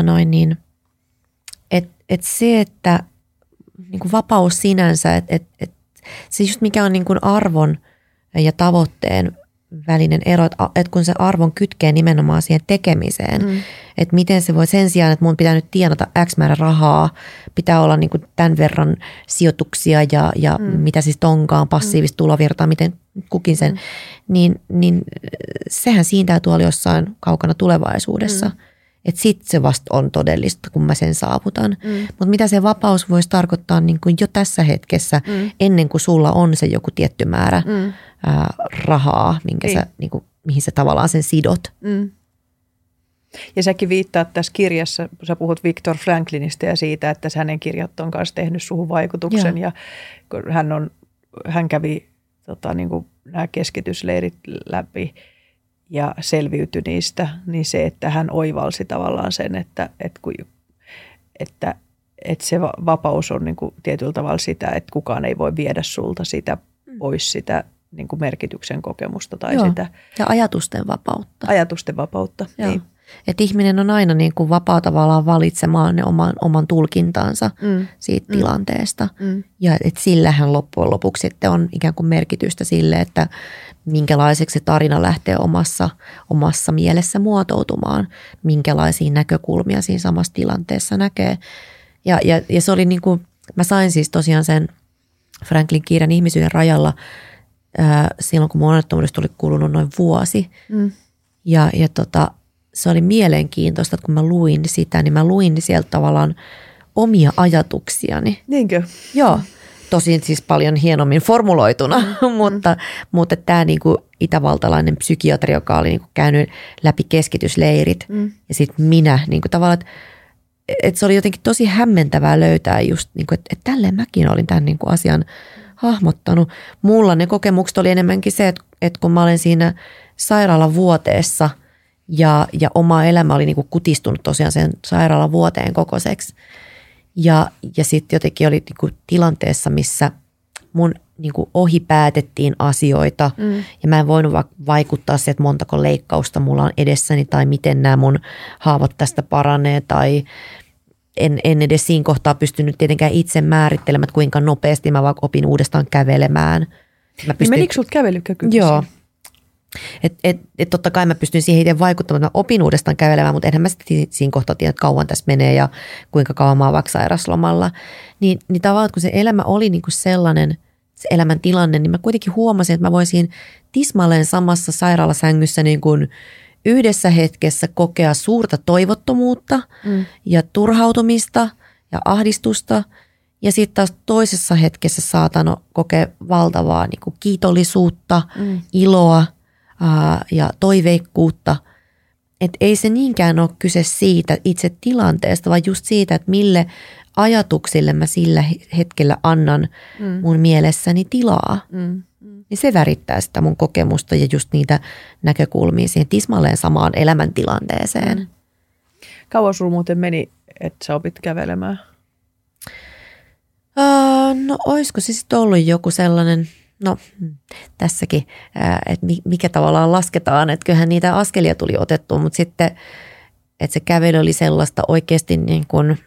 se, että niin kuin vapaus sinänsä, että se just mikä on niin kuin arvon ja tavoitteen välinen ero, että kun se arvon kytkee nimenomaan siihen tekemiseen, että miten se voi sen sijaan, että mun pitää nyt tienata X määrä rahaa, pitää olla niin kuin tämän verran sijoituksia ja mitä siis onkaan, passiivista tulovirtaa, miten kukin sen, niin sehän siinä täytyy olla jossain kaukana tulevaisuudessa. Että sitten se vasta on todellista, kun mä sen saavutan. Mutta mitä se vapaus voisi tarkoittaa niin kuin jo tässä hetkessä, ennen kuin sulla on se joku tietty määrä rahaa, niin kuin, mihin sä tavallaan sen sidot. Ja säkin viittaat tässä kirjassa, sä puhut Viktor Franklinista ja siitä, että hänen kirjat on kanssa tehnyt suhun vaikutuksen. Ja hän kävi niin kuin nämä keskitysleirit läpi ja selviytyi niistä, niin se, että hän oivalsi tavallaan sen, että se vapaus on niin kuin tietyllä tavalla sitä, että kukaan ei voi viedä sulta sitä pois sitä niin kuin merkityksen kokemusta tai sitä. Ja ajatusten vapautta. Ajatusten vapautta, niin. Että ihminen on aina niin kuin vapaa tavallaan valitsemaan ne oman tulkintansa siitä tilanteesta. Ja että sillähän loppujen lopuksi sitten on ikään kuin merkitystä sille, että minkälaiseksi se tarina lähtee omassa mielessä muotoutumaan, minkälaisia näkökulmia siinä samassa tilanteessa näkee. Ja se oli niin kuin, mä sain siis tosiaan sen Franklin kirjan Ihmisyyden rajalla silloin, kun mun onnettomuudesta oli kulunut noin vuosi. Ja se oli mielenkiintoista, että kun mä luin sitä, niin mä luin sieltä tavallaan omia ajatuksiani. Niinkö? Joo. Tosin siis paljon hienommin formuloituna, mutta tämä niinku itävaltalainen psykiatri, joka oli niinku käynyt läpi keskitysleirit ja sitten minä niinku tavallaan, että se oli jotenkin tosi hämmentävää löytää just, niinku, että tälleen mäkin olin tämän niinku asian hahmottanut. Mulla ne kokemukset oli enemmänkin se, että kun mä olen siinä sairaalavuoteessa ja oma elämä oli niinku kutistunut tosiaan sen sairaalavuoteen kokoiseksi. Ja sitten jotenkin oli niinku tilanteessa, missä mun niinku ohi päätettiin asioita ja mä en voinut vaikuttaa siihen, että montako leikkausta mulla on edessäni tai miten nämä mun haavat tästä paranee tai en edes siinä kohtaa pystynyt tietenkään itse määrittelemään, että kuinka nopeasti mä vaikka opin uudestaan kävelemään. Niin menikö sulta kävelykyky? Joo. Et totta kai mä pystyn siihen itse vaikuttamaan, että mä opin uudestaan kävelemään, mutta enhän mä sitten siinä kohtaa tiedä, että kauan tässä menee ja kuinka kauan mä oon vaikka sairaslomalla. Niin tavallaan, kun se elämä oli niin kuin sellainen, se elämäntilanne, niin mä kuitenkin huomasin, että mä voisin tismalleen samassa sairaalasängyssä niin kuin yhdessä hetkessä kokea suurta toivottomuutta ja turhautumista ja ahdistusta. Ja sitten taas toisessa hetkessä saatan kokea valtavaa niin kuin kiitollisuutta, iloa ja toiveikkuutta. Että ei se niinkään ole kyse siitä itse tilanteesta, vaan just siitä, että mille ajatuksille mä sillä hetkellä annan mun mielessäni tilaa. Niin se värittää sitä mun kokemusta ja just niitä näkökulmia siihen tismalleen samaan elämäntilanteeseen. Kauan sulla muuten meni, että sä opit kävelemään? No olisiko se sitten ollut joku sellainen, no tässäkin, että mikä tavallaan lasketaan, että kyllähän niitä askelia tuli otettua, mutta sitten, että se kävely oli sellaista oikeasti niin kuin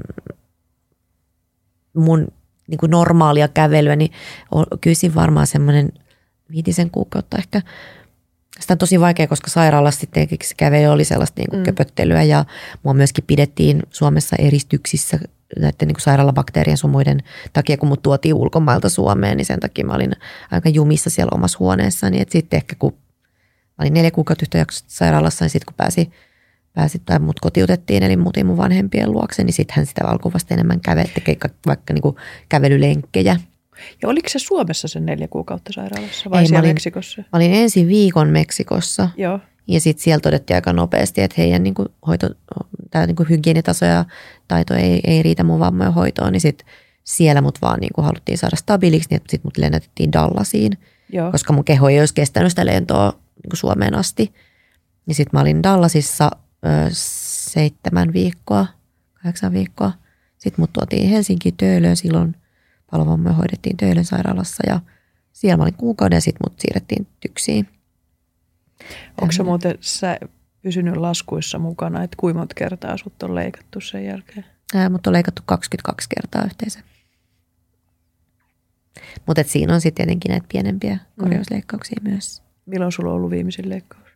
mun niin kuin normaalia kävelyä, niin kyllä siinä varmaan semmoinen 5 kuukautta ehkä. Sitä on tosi vaikea, koska sairaalassa sitten se kävely oli sellaista niin kuin köpöttelyä ja mua myöskin pidettiin Suomessa eristyksissä näiden niin kuin sairaalabakteerien sun muiden takia, kun mut tuotiin ulkomailta Suomeen, niin sen takia mä olin aika jumissa siellä omassa huoneessani. Että sitten ehkä kun mä olin 4 kuukautta yhtäjaksoisesti sairaalassa, niin sitten kun pääsi tai mut kotiutettiin, eli muutin mun vanhempien luokse, niin sittenhän sitä alkoi vasta enemmän vaikka niin kuin kävelylenkkejä. Ja oliko se Suomessa sen 4 kuukautta sairaalassa vai siellä Meksikossa? Mä olin ensin viikon Meksikossa. Joo. Ja sitten siellä todettiin aika nopeasti, että heidän niin kuin niin kuin hygienitaso ja taito ei riitä mun vammojen hoitoon, niin sitten siellä mut vaan niin kuin haluttiin saada stabiiliksi, niin sitten mut lennätettiin Dallasiin, koska mun keho ei olisi kestänyt sitä lentoa niin kuin Suomeen asti. Niin sitten mä olin Dallasissa 7 viikkoa, 8 viikkoa. Sitten mut tuotiin Helsinkiin Töölöön silloin Palovammoja hoidettiin Töölön sairaalassa ja siellä mä olin kuukauden ja sitten mut siirrettiin TYKSiin. Onko se muuten pysynyt laskuissa mukana, että kuinka monta kertaa sut on leikattu sen jälkeen? Mut on leikattu 22 kertaa yhteensä. Mutta siinä on sitten tietenkin näitä pienempiä korjausleikkauksia myös. Milloin sulla on ollut viimeisin leikkaus?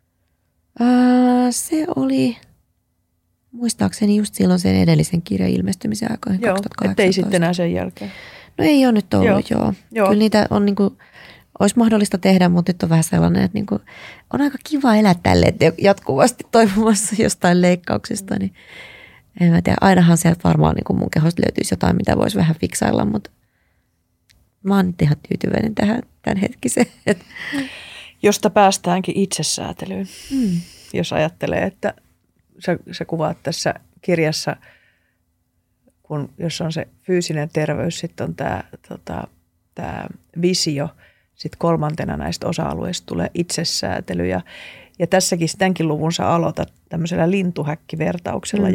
Se oli muistaakseni just silloin sen edellisen kirjan ilmestymisen aikoihin 2018. Joo, ettei sitten enää sen jälkeen. No ei ole nyt ollut, joo. Kyllä niitä on niinku, olisi mahdollista tehdä, mutta nyt on vähän sellainen, että niinku, on aika kiva elää tälle, että jatkuvasti toivomassa jostain leikkauksesta. Niin en mä tiedä, ainahan sieltä varmaan niinku mun kehosta löytyisi jotain, mitä voisi vähän fiksailla, mutta mä oon nyt ihan tyytyväinen tähän tämän hetkiseen. Josta päästäänkin itsesäätelyyn. Jos ajattelee, että sä kuvaat tässä kirjassa, jos on se fyysinen terveys, sitten on tämä visio, sitten kolmantena näistä osa-alueista tulee itsesäätely. Ja tässäkin tämänkin luvun sä aloitat tämmöisellä lintuhäkkivertauksella,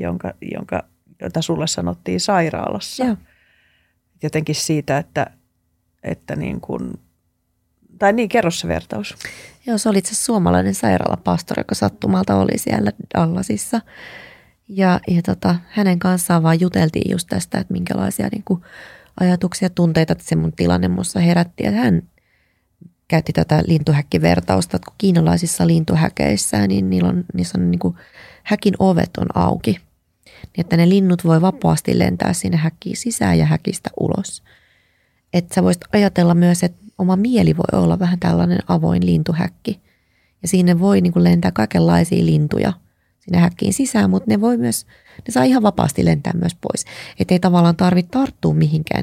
jota sulle sanottiin sairaalassa. Joo. Jotenkin siitä, että niin kuin, kerro se vertaus. Joo, se oli itse suomalainen sairaalapastori, joka sattumalta oli siellä Dallasissa. Ja hänen kanssaan vaan juteltiin just tästä, että minkälaisia niin kuin ajatuksia, tunteita se mun tilanne musta herätti. Ja hän käytti tätä lintuhäkkivertausta, että kun kiinalaisissa lintuhäkeissä, niin niissä on niin kuin häkin ovet on auki. Niin että ne linnut voi vapaasti lentää sinne häkkiin sisään ja häkistä ulos. Että sä voisit ajatella myös, että oma mieli voi olla vähän tällainen avoin lintuhäkki. Ja siinä voi niin kuin lentää kaikenlaisia lintuja sinne häkkiin sisään, mutta ne saa ihan vapaasti lentää myös pois. Että ei tavallaan tarvitse tarttua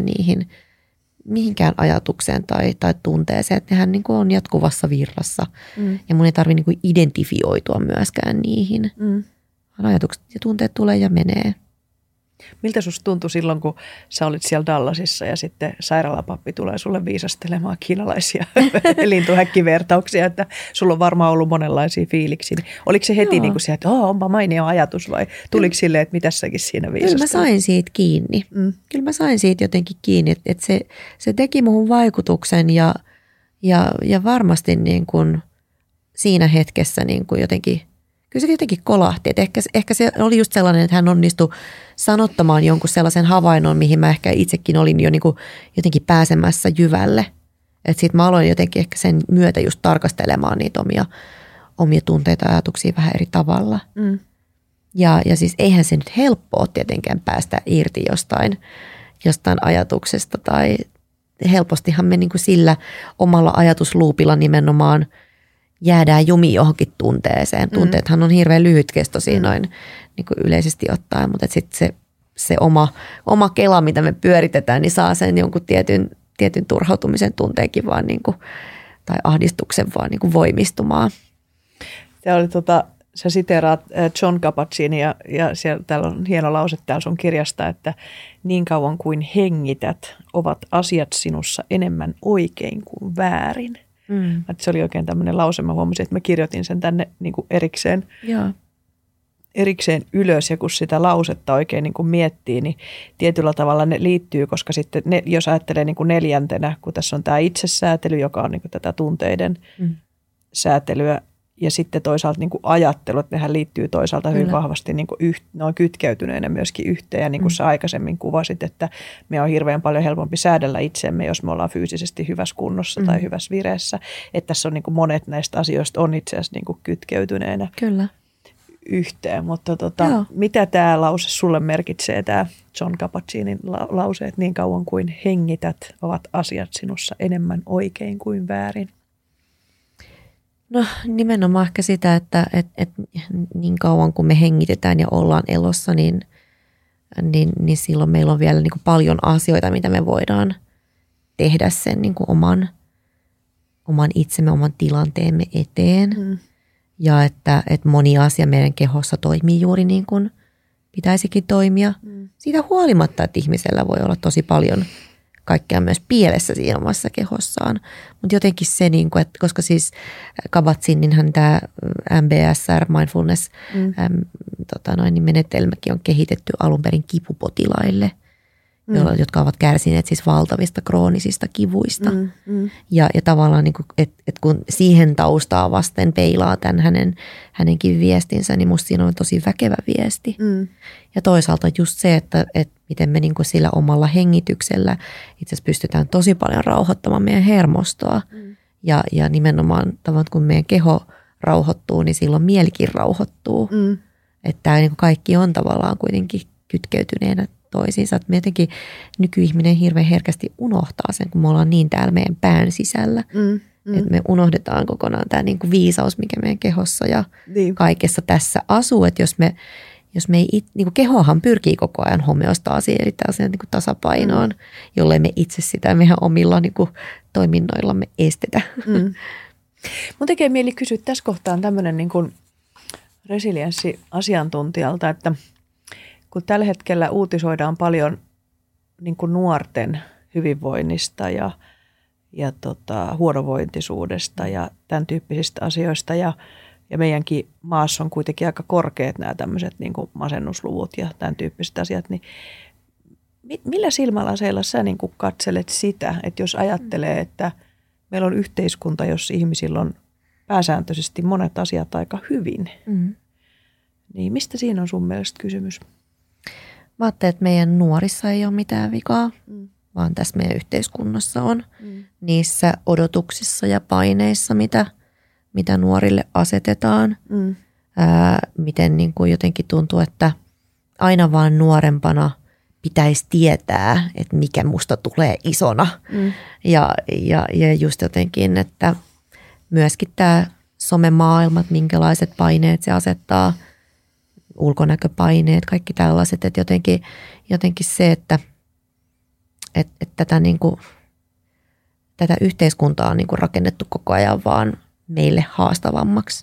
mihinkään ajatukseen tai tunteeseen. Että nehän niin kuin on jatkuvassa virrassa. Ja mun ei tarvitse niin kuin identifioitua myöskään niihin. Ajatukset ja tunteet tulee ja menee. Miltä susta tuntui silloin, kun sä olit siellä Dallasissa ja sitten sairaalapappi tulee sulle viisastelemaan kiinalaisia lintuhäkkivertauksia, että sulla on varmaan ollut monenlaisia fiiliksiä. Oliko se heti niin kuin se, että onpa mainio ajatus vai tuliko silleen, että mitä säkin siinä viisastelet? Kyllä mä sain siitä kiinni. Kyllä mä sain siitä jotenkin kiinni, että se teki muhun vaikutuksen ja varmasti niin kuin siinä hetkessä niin kuin jotenkin kyllä se jotenkin kolahti. Että ehkä se oli just sellainen, että hän onnistui sanottamaan jonkun sellaisen havainnon, mihin mä ehkä itsekin olin jo niin kuin jotenkin pääsemässä jyvälle. Että sitten mä aloin jotenkin ehkä sen myötä just tarkastelemaan niitä omia tunteita ja ajatuksia vähän eri tavalla. Ja siis eihän se nyt helppoa tietenkään päästä irti jostain ajatuksesta tai helpostihan me niin kuin sillä omalla ajatusluupilla nimenomaan jäädään jumiin johonkin tunteeseen. Tunteethan on hirveän lyhytkestoisia noin niin kuin yleisesti ottaen, mutta sitten se oma kela, mitä me pyöritetään, niin saa sen jonkun tietyn turhautumisen tunteenkin vaan niin kuin, tai ahdistuksen vaan niin kuin voimistumaan. Tämä oli sä siteeraat Jon Kabat-Zinia ja täällä on hieno lause täällä sun kirjasta, että niin kauan kuin hengität, ovat asiat sinussa enemmän oikein kuin väärin. Että se oli oikein tämmöinen lause. Mä huomasin, että mä kirjoitin sen tänne niin kuin erikseen ylös. Ja kun sitä lausetta oikein niin kuin miettii, niin tietyllä tavalla ne liittyy, koska sitten jos ajattelee niin kuin neljäntenä, kun tässä on tämä itsesäätely, joka on niin kuin tätä tunteiden säätelyä, ja sitten toisaalta niin kuin ajattelu, että nehän liittyy toisaalta hyvin vahvasti, niin kuin ne on kytkeytyneenä myöskin yhteen. Ja niin kuin sä aikaisemmin kuvasit, että me on hirveän paljon helpompi säädellä itsemme, jos me ollaan fyysisesti hyvässä kunnossa tai hyvässä vireessä. Että tässä on niin kuin monet näistä asioista on itse asiassa niin kuin kytkeytyneenä yhteen. Mutta mitä tämä lause sulle merkitsee, tämä Jon Kabat-Zinin lause, että niin kauan kuin hengität, ovat asiat sinussa enemmän oikein kuin väärin? No nimenomaan ehkä sitä, että niin kauan kun me hengitetään ja ollaan elossa, niin silloin meillä on vielä niin kuin paljon asioita, mitä me voidaan tehdä sen niin kuin oman itsemme, oman tilanteemme eteen. Ja että moni asia meidän kehossa toimii juuri niin kuin pitäisikin toimia. Siitä huolimatta, että ihmisellä voi olla tosi paljon kaikkea myös pielessä siinä omassa kehossaan. Mutta jotenkin se, niin kuin, että koska siis Kabat-Zininhan tämä MBSR, mindfulness, niin menetelmäkin on kehitetty alun perin kipupotilaille. jotka ovat kärsineet siis valtavista kroonisista kivuista. Ja tavallaan, niin että kun siihen taustaa vasten peilaa tämän hänenkin viestinsä, niin musta siinä on tosi väkevä viesti. Ja toisaalta just se, että miten me niin kuin sillä omalla hengityksellä itse asiassa pystytään tosi paljon rauhoittamaan meidän hermostoa. Ja nimenomaan tavallaan, kun meidän keho rauhoittuu, niin silloin mielikin rauhoittuu. Että tämä niin kuin kaikki on tavallaan kuitenkin kytkeytyneenä toisiinsa. Että me jotenkin nykyihminen hirveän herkästi unohtaa sen, kun me ollaan niin täällä meidän pään sisällä. Että me unohdetaan kokonaan tämä niin kuin viisaus, mikä meidän kehossa ja kaikessa tässä asuu. Että jos me ei, niin kuin kehohan pyrkii koko ajan homeostaasiin, eli tällaiseen niin kuin tasapainoon, jollei me itse sitä meidän omilla niin kuin toiminnoillamme estetä. Mun tekee mieli kysyä tässä kohtaan tämmöinen niin kuin resilienssiasiantuntijalta, että kun tällä hetkellä uutisoidaan paljon niin kuin nuorten hyvinvoinnista ja huonovointisuudesta ja tämän tyyppisistä asioista ja meidänkin maassa on kuitenkin aika korkeat nämä tämmöiset niin kuin masennusluvut ja tämän tyyppiset asiat, niin millä silmälaseilla sä niin kuin katselet sitä, että jos ajattelee, että meillä on yhteiskunta, jossa ihmisillä on pääsääntöisesti monet asiat aika hyvin, niin mistä siinä on sun mielestä kysymys? Mä ajattelen, että meidän nuorissa ei ole mitään vikaa, vaan tässä meidän yhteiskunnassa on niissä odotuksissa ja paineissa, mitä nuorille asetetaan. Miten niin kuin jotenkin tuntuu, että aina vaan nuorempana pitäisi tietää, että mikä musta tulee isona. Ja just jotenkin, että myöskin tämä somemaailma, minkälaiset paineet se asettaa, ulkonäköpaineet, kaikki tällaiset, että jotenkin se, että tätä, niin kuin, tätä yhteiskuntaa on niin kuin rakennettu koko ajan vaan meille haastavammaksi.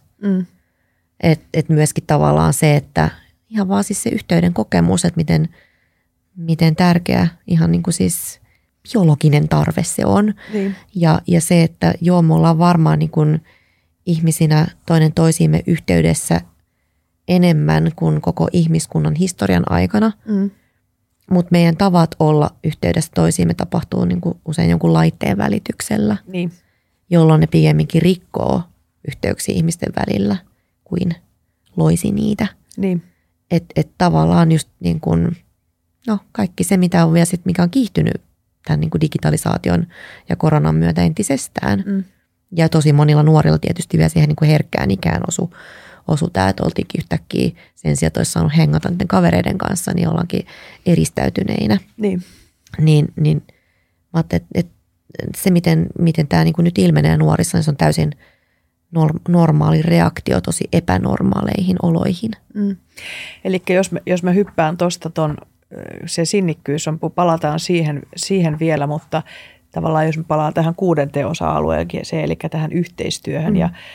Et myöskin tavallaan se, että ihan vaan siis se yhteyden kokemus, että miten tärkeä ihan niin kuin siis biologinen tarve se on. Ja se, että joo, me ollaan varmaan niin kuin ihmisinä toinen toisiimme yhteydessä enemmän kuin koko ihmiskunnan historian aikana, mutta meidän tavat olla yhteydessä toisiimme tapahtuu niin kuin usein jonkun laitteen välityksellä, jolloin ne pikemminkin rikkoo yhteyksiä ihmisten välillä kuin loisi niitä. Et tavallaan just niin kuin, no kaikki se, mitä on vielä sit, mikä on kiihtynyt tämän niin kuin digitalisaation ja koronan myötä entisestään. Ja tosi monilla nuorilla tietysti vielä siihen niin kuin herkkään ikään osui tämä, että oltiinkin yhtäkkiä sen sijaan, että olisi saanut hengata niiden kavereiden kanssa, niin ollaankin eristäytyneinä. Niin mä ajattelin, että se, miten tämä niin kuin nyt ilmenee nuorissa, niin se on täysin normaali reaktio tosi epänormaaleihin oloihin. Eli jos mä hyppään tuosta se sinnikkyys on, palataan siihen vielä, mutta tavallaan jos me palaan tähän 6. osa-alueeseen, eli tähän yhteistyöhön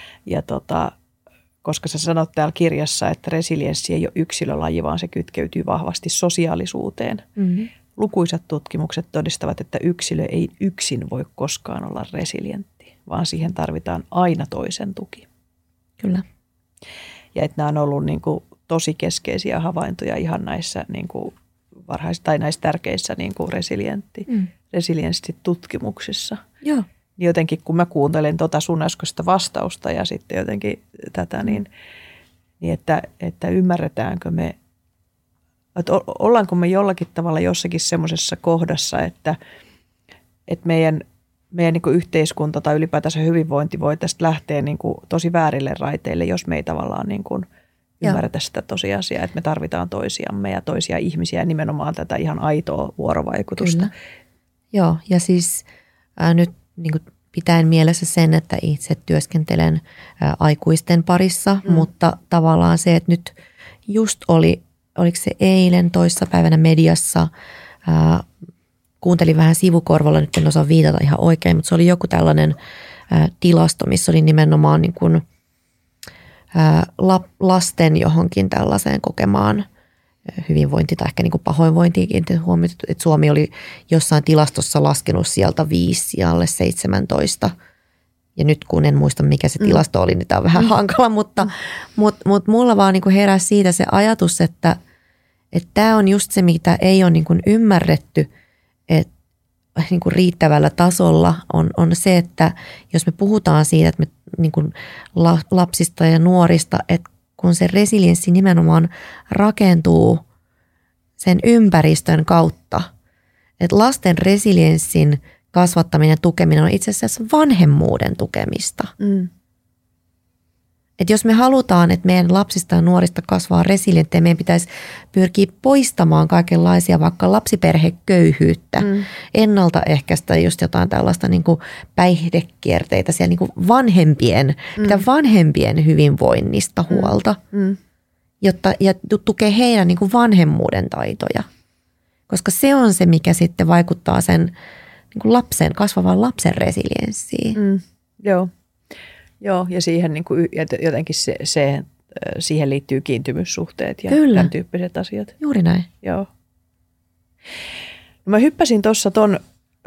koska sä sanot täällä kirjassa, että resilienssi ei ole yksilölaji, vaan se kytkeytyy vahvasti sosiaalisuuteen. Lukuisat tutkimukset todistavat, että yksilö ei yksin voi koskaan olla resilientti, vaan siihen tarvitaan aina toisen tuki. Kyllä. Ja että nämä on ollut niin kuin tosi keskeisiä havaintoja ihan näissä niin kuin tai näissä tärkeissä niin kuin resilienssitutkimuksissa. Joo. Niin jotenkin kun mä kuuntelen sun äskeistä vastausta ja sitten jotenkin tätä, niin että ymmärretäänkö me, että ollaanko me jollakin tavalla jossakin semmoisessa kohdassa, että meidän niin kuin yhteiskunta tai ylipäätänsä hyvinvointi voi tästä lähteä niin kuin tosi väärille raiteille, jos me ei tavallaan niin kuin ymmärretä sitä tosiasiaa, että me tarvitaan toisiamme ja toisia ihmisiä ja nimenomaan tätä ihan aitoa vuorovaikutusta. Kyllä. Joo, ja siis nyt niin kuin pitäen mielessä sen, että itse työskentelen aikuisten parissa, mutta tavallaan se, että nyt just oliko se eilen toissapäivänä mediassa, kuuntelin vähän sivukorvalla, nyt en osaa viitata ihan oikein, mutta se oli joku tällainen tilasto, missä oli nimenomaan niin kuin lasten johonkin tällaiseen kokemaan hyvinvointi tai ehkä niin kuin pahoinvointiinkin huomioitu, että Suomi oli jossain tilastossa laskenut sieltä 5 sijalle 17. Ja nyt kun en muista mikä se tilasto oli, niin tämä on vähän hankala, mutta mulla vaan niin kuin heräsi siitä se ajatus, että Tämä on just se, mitä ei ole niin kuin ymmärretty, että niin kuin riittävällä tasolla on se, että jos me puhutaan siitä, että me niin kuin lapsista ja nuorista, että kun se resilienssi nimenomaan rakentuu sen ympäristön kautta, että lasten resilienssin kasvattaminen ja tukeminen on itse asiassa vanhemmuuden tukemista. Että jos me halutaan, että meidän lapsista ja nuorista kasvaa resilienttejä, meidän pitäisi pyrkiä poistamaan kaikenlaisia vaikka lapsiperheköyhyyttä, ennaltaehkäistä just jotain tällaista niin kuin päihdekierteitä siellä niin kuin vanhempien hyvinvoinnista huolta, jotta, ja tukee heidän niin kuin vanhemmuuden taitoja. Koska se on se, mikä sitten vaikuttaa sen niin kuin kasvavan lapsen resilienssiin. Joo, ja siihen niin kuin, jotenkin siihen liittyy kiintymyssuhteet ja Kyllä. tämän tyyppiset asiat. Juuri näin. Joo. No mä hyppäsin tuossa ton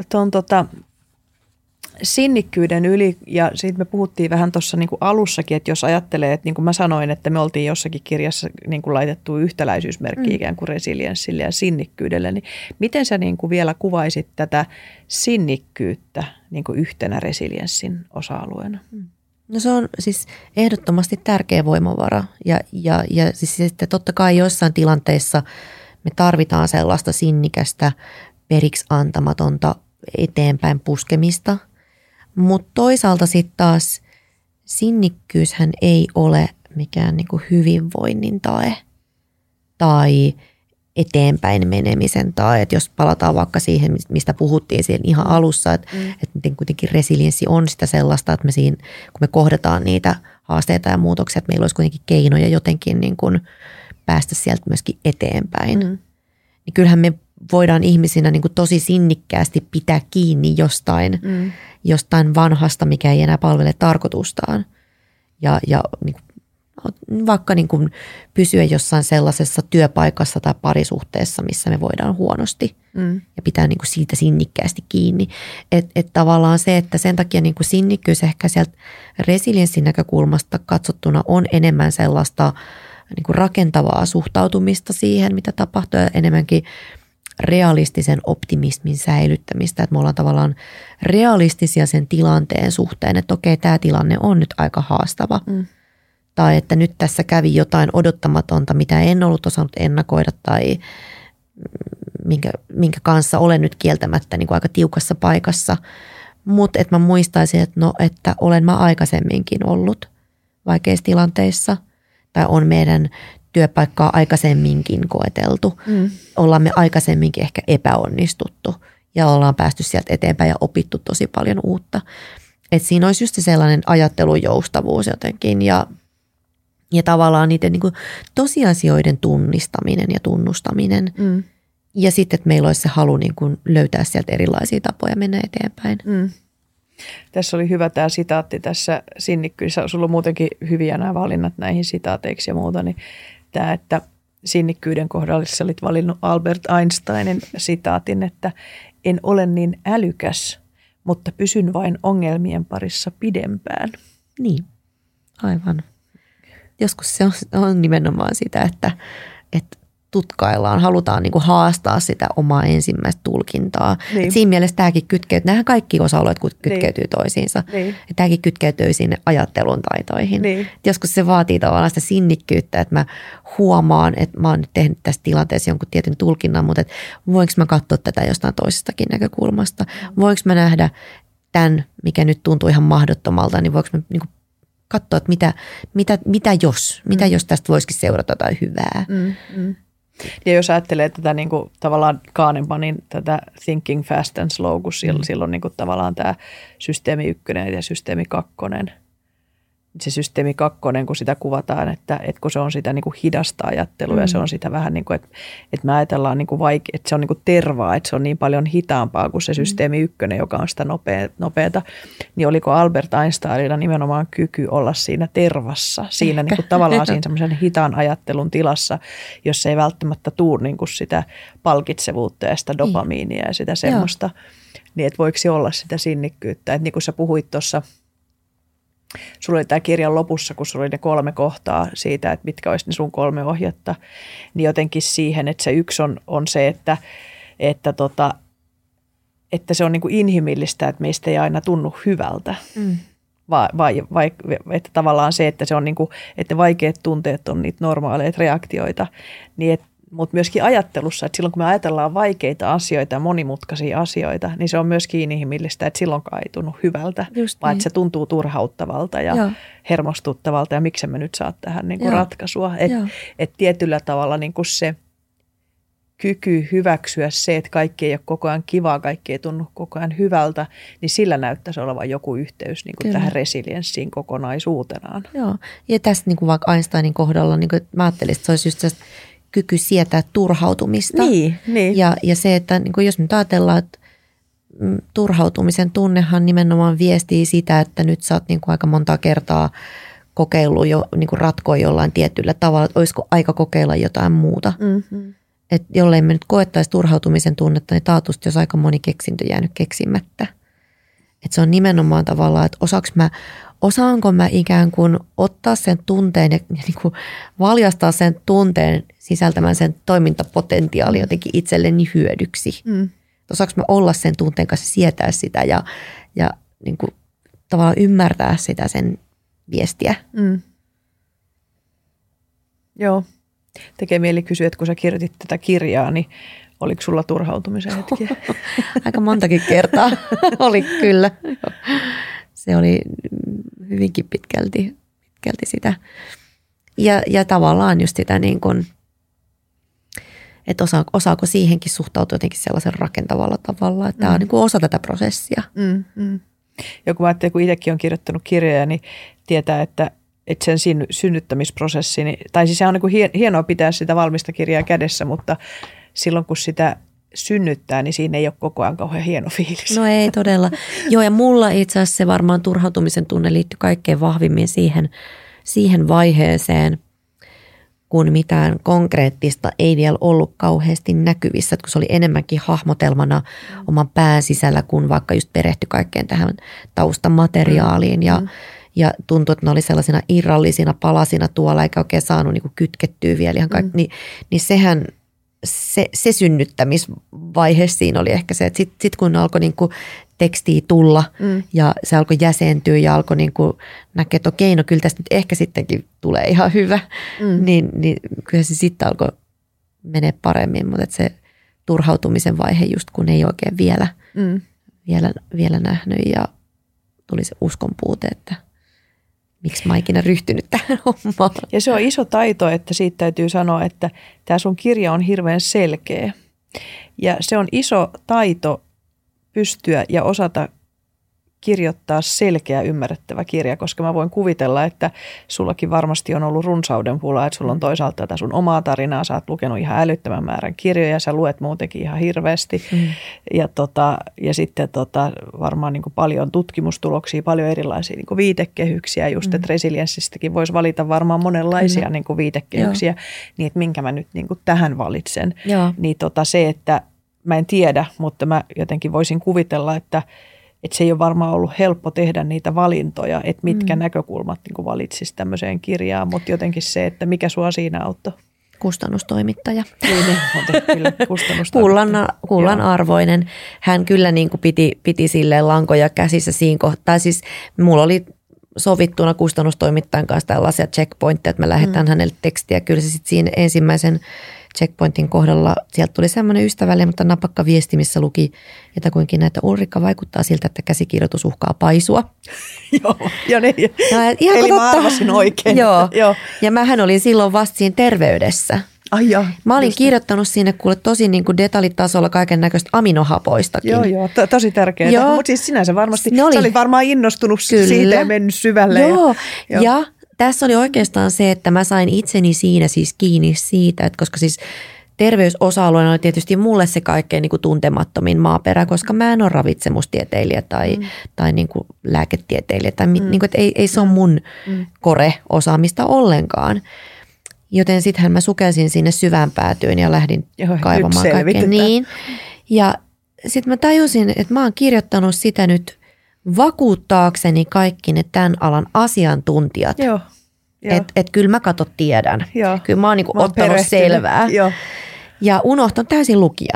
sinnikkyyden yli ja siitä me puhuttiin vähän tuossa niin kuin alussakin, että jos ajattelee, että niin kuin mä sanoin, että me oltiin jossakin kirjassa niin kuin laitettu yhtäläisyysmerkki ikään kuin resilienssille ja sinnikkyydelle, niin miten sä niin kuin vielä kuvaisit tätä sinnikkyyttä niin kuin yhtenä resilienssin osa-alueena? No se on siis ehdottomasti tärkeä voimavara ja siis sitten totta kai joissain tilanteissa me tarvitaan sellaista sinnikästä, periksi antamatonta eteenpäin puskemista, mutta toisaalta sitten taas sinnikkyyshän ei ole mikään niinku hyvinvoinnin tae tai eteenpäin menemisen tae. Et jos palataan vaikka siihen, mistä puhuttiin siellä ihan alussa, että miten kuitenkin resilienssi on sitä sellaista, että kun me kohdataan niitä haasteita ja muutoksia, että meillä olisi kuitenkin keinoja jotenkin niin kuin päästä sieltä myöskin eteenpäin. Niin kyllähän me voidaan ihmisinä niin kuin tosi sinnikkäästi pitää kiinni jostain vanhasta, mikä ei enää palvele tarkoitustaan. Ja niin kuin vaikka niin kuin pysyä jossain sellaisessa työpaikassa tai parisuhteessa, missä me voidaan huonosti ja pitää niin kuin siitä sinnikkäästi kiinni. Että tavallaan se, että sen takia niin kuin sinnikkyys ehkä sieltä resilienssin näkökulmasta katsottuna on enemmän sellaista niin kuin rakentavaa suhtautumista siihen, mitä tapahtuu ja enemmänkin realistisen optimismin säilyttämistä, että me ollaan tavallaan realistisia sen tilanteen suhteen, että okei, tämä tilanne on nyt aika haastava. Tai että nyt tässä kävi jotain odottamatonta, mitä en ollut osannut ennakoida tai minkä kanssa olen nyt kieltämättä niin kuin aika tiukassa paikassa. Mutta että mä muistaisin, että olen mä aikaisemminkin ollut vaikeissa tilanteissa tai on meidän työpaikkaa aikaisemminkin koeteltu. Ollaan me aikaisemminkin ehkä epäonnistuttu ja ollaan päästy sieltä eteenpäin ja opittu tosi paljon uutta. Että siinä olisi just sellainen ajattelujoustavuus jotenkin ja tavallaan niiden niin kuin tosiasioiden tunnistaminen ja tunnustaminen. Ja sitten, että meillä olisi se halu niin kuin löytää sieltä erilaisia tapoja mennä eteenpäin. Tässä oli hyvä tämä sitaatti tässä sinnikkyydessä. Sulla on muutenkin hyviä nämä valinnat näihin sitaateiksi ja muuta. Niin tämä, että sinnikkyyden kohdalla sä olit valinnut Albert Einsteinin sitaatin, että en ole niin älykäs, mutta pysyn vain ongelmien parissa pidempään. Niin, aivan. Joskus se on nimenomaan sitä, että tutkaillaan, halutaan niin kuin haastaa sitä omaa ensimmäistä tulkintaa. Niin. Siinä mielessä tämäkin kytkeytyy, nämähän kaikki osa-alueet kytkeytyy toisiinsa. Niin. Ja tämäkin kytkeytyy sinne ajattelun taitoihin. Niin. Joskus se vaatii tavallaan sitä sinnikkyyttä, että mä huomaan, että mä oon nyt tehnyt tässä tilanteessa jonkun tietyn tulkinnan, mutta että voinko mä katsoa tätä jostain toisestakin näkökulmasta? Voinko mä nähdä tämän, mikä nyt tuntuu ihan mahdottomalta, niin voinko mä niin kuin katsoa, että mitä jos tästä voisikin seurata jotain hyvää. Ja jos ajattelee tätä niin kuin, tavallaan Kahnemanin tätä Thinking Fast and Slow, kun silloin niin kuin, tavallaan tämä systeemi 1 ja systeemi 2. Se systeemi 2, kun sitä kuvataan, että kun se on sitä niin kuin hidasta ajattelua ja se on sitä vähän niin kuin, että me ajatellaan niin kuin että se on niin kuin tervaa, että se on niin paljon hitaampaa kuin se systeemi 1, joka on sitä nopeata. Niin oliko Albert Einsteinilla nimenomaan kyky olla siinä tervassa, siinä niin kuin tavallaan siinä semmoisen hitaan ajattelun tilassa, jossa ei välttämättä tule niin kuin sitä palkitsevuutta ja sitä dopamiinia ja sitä semmoista. Niin että voiko se olla sitä sinnikkyyttä, että niin kuin sä puhuit tuossa sulla oli tämä kirjan lopussa, kun sulla oli ne 3 kohtaa siitä, että mitkä olisi ne sun 3 ohjetta, niin jotenkin siihen, että se yksi on se, että se on niin kuin inhimillistä, että meistä ei aina tunnu hyvältä. Vai että tavallaan se, että se on niin kuin, että vaikeat tunteet on niitä normaaleita reaktioita, niin mutta myöskin ajattelussa, että silloin kun me ajatellaan vaikeita asioita ja monimutkaisia asioita, niin se on myöskin inhimillistä, että silloinkaan ei tunnu hyvältä, vaan että se tuntuu turhauttavalta ja hermostuttavalta ja miksi me nyt saa tähän niin kuin ratkaisua. Että tietyllä tavalla niin kuin se kyky hyväksyä se, että kaikki ei ole koko ajan kivaa, kaikki ei tunnu koko ajan hyvältä, niin sillä näyttäisi olevan joku yhteys niin kuin tähän resilienssiin kokonaisuutenaan. Joo, ja tässä niin kuin vaikka Einsteinin kohdalla, niin kuin mä ajattelin, että se olisi just se kyky sietää turhautumista. Niin. Ja se, että niin kuin jos nyt ajatellaan, että turhautumisen tunnehan nimenomaan viestii sitä, että nyt sä oot niin kuin aika monta kertaa kokeillut jo niin kuin ratkoa jollain tietyllä tavalla, että olisiko aika kokeilla jotain muuta. Mm-hmm. Että jollei me nyt koettaisi turhautumisen tunnetta, niin taatusti jos aika moni keksintö jäänyt keksimättä. Että se on nimenomaan tavallaan, että osaanko mä ikään kuin ottaa sen tunteen ja niin kuin valjastaa sen tunteen sisältämään sen toimintapotentiaali jotenkin itselleni hyödyksi. Osaanko mä olla sen tunteen kanssa, sietää sitä ja niin kuin tavallaan ymmärtää sitä sen viestiä. Joo. Tekee mieli kysyä, että kun sä kirjoitit tätä kirjaa, niin oliko sulla turhautumisen hetkiä? Aika montakin kertaa oli kyllä. Se oli hyvinkin pitkälti sitä. Ja tavallaan just sitä niin kuin, että osaako siihenkin suhtautua jotenkin sellaisen rakentavalla tavalla, että tämä on niin kuin osa tätä prosessia. Ja kun mä ajattelin, kun itsekin on kirjoittanut kirjoja, niin tietää, että sen synnyttämisprosessi, tai siis se on niin kuin hienoa pitää sitä valmista kirjaa kädessä, mutta silloin kun sitä synnyttää, niin siinä ei ole koko ajan kauhean hieno fiilis. No ei todella. Joo, ja mulla itse asiassa se varmaan turhautumisen tunne liittyy kaikkein vahvimmin siihen vaiheeseen, kun mitään konkreettista ei vielä ollut kauheasti näkyvissä, kun se oli enemmänkin hahmotelmana oman pään sisällä, kun vaikka just perehtyi kaikkeen tähän taustamateriaaliin ja tuntui, että ne oli sellaisina irrallisina palasina tuolla, eikä oikein saanut niin kuin kytkettyä vielä ihan kaikki. Niin sehän, se synnyttämisvaihe siinä oli ehkä se, että sitten kun alkoi niin kuin tekstiä tulla ja se alkoi jäsentyä ja alkoi niin kuin näkeä, että okei, no kyllä tästä nyt ehkä sittenkin tulee ihan hyvä, niin kyllä se sitten alkoi menee paremmin, mutta että se turhautumisen vaihe just kun ei oikein vielä nähnyt ja tuli se uskon puute, että miksi mä ikinä ryhtynyt tähän hommaan. Ja se on iso taito, että siitä täytyy sanoa, että tämä sun kirja on hirveän selkeä. Ja se on iso taito pystyä ja osata kirjoittaa selkeä, ymmärrettävä kirja, koska mä voin kuvitella, että sullakin varmasti on ollut runsauden pula, että sulla on toisaalta tätä sun omaa tarinaa, sä oot lukenut ihan älyttömän määrän kirjoja, sä luet muutenkin ihan hirveästi ja sitten varmaan niin kuin paljon tutkimustuloksia, paljon erilaisia niin kuin viitekehyksiä, just että resilienssistäkin voisi valita varmaan monenlaisia niin kuin viitekehyksiä, niin että minkä mä nyt niin kuin tähän valitsen. Niin se, että mä en tiedä, mutta mä jotenkin voisin kuvitella, että se ei ole varmaan ollut helppo tehdä niitä valintoja, että mitkä näkökulmat niin valitsisi tämmöiseen kirjaan, mutta jotenkin se, että mikä sua siinä auttoi. Kustannustoimittaja. Kyllä, kustannustoimittaja. Kullan arvoinen. Hän kyllä niin kuin piti silleen lankoja käsissä siinä kohtaa. Siis mulla oli sovittuna kustannustoimittajan kanssa tällaisia checkpointteja, että mä lähetän hänelle tekstiä. Kyllä se sitten siinä ensimmäisen checkpointin kohdalla sieltä tuli semmoinen ystävällinen, mutta napakka viesti, missä luki jotakuinkin näitä Ulrikka vaikuttaa siltä, että käsikirjoitus uhkaa paisua. Joo, niin. Eli mä arvasin oikein. Joo. Ja mähän olin silloin vasta siinä terveydessä. Mä olin kirjoittanut sinne kuule tosi niin kuin detaljitasolla kaiken näköistä aminohapoistakin. Joo, tosi tärkeää. Mutta siis sinänsä varmasti, sä olit varmaan innostunut siitä ja mennyt syvälle. Joo. Ja tässä oli oikeastaan se, että mä sain itseni siinä siis kiinni siitä, että koska siis terveysosa-alueena oli tietysti mulle se kaikkein niin kuin tuntemattomin maaperä, koska mä en ole ravitsemustieteilijä tai niin kuin lääketieteilijä. Tai niin kuin, että ei se ole mun kore-osaamista ollenkaan. Joten sittenhän mä sukelsin sinne syvään päätyyn ja lähdin kaivamaan kaikkea niin. Ja sitten mä tajusin, että mä oon kirjoittanut sitä nyt vakuuttaakseni kaikki ne tämän alan asiantuntijat. Joo. Että kyllä mä tiedän. Joo. Kyllä mä oon niinku ottanut selvää. Joo. Ja unohtan täysin lukijan.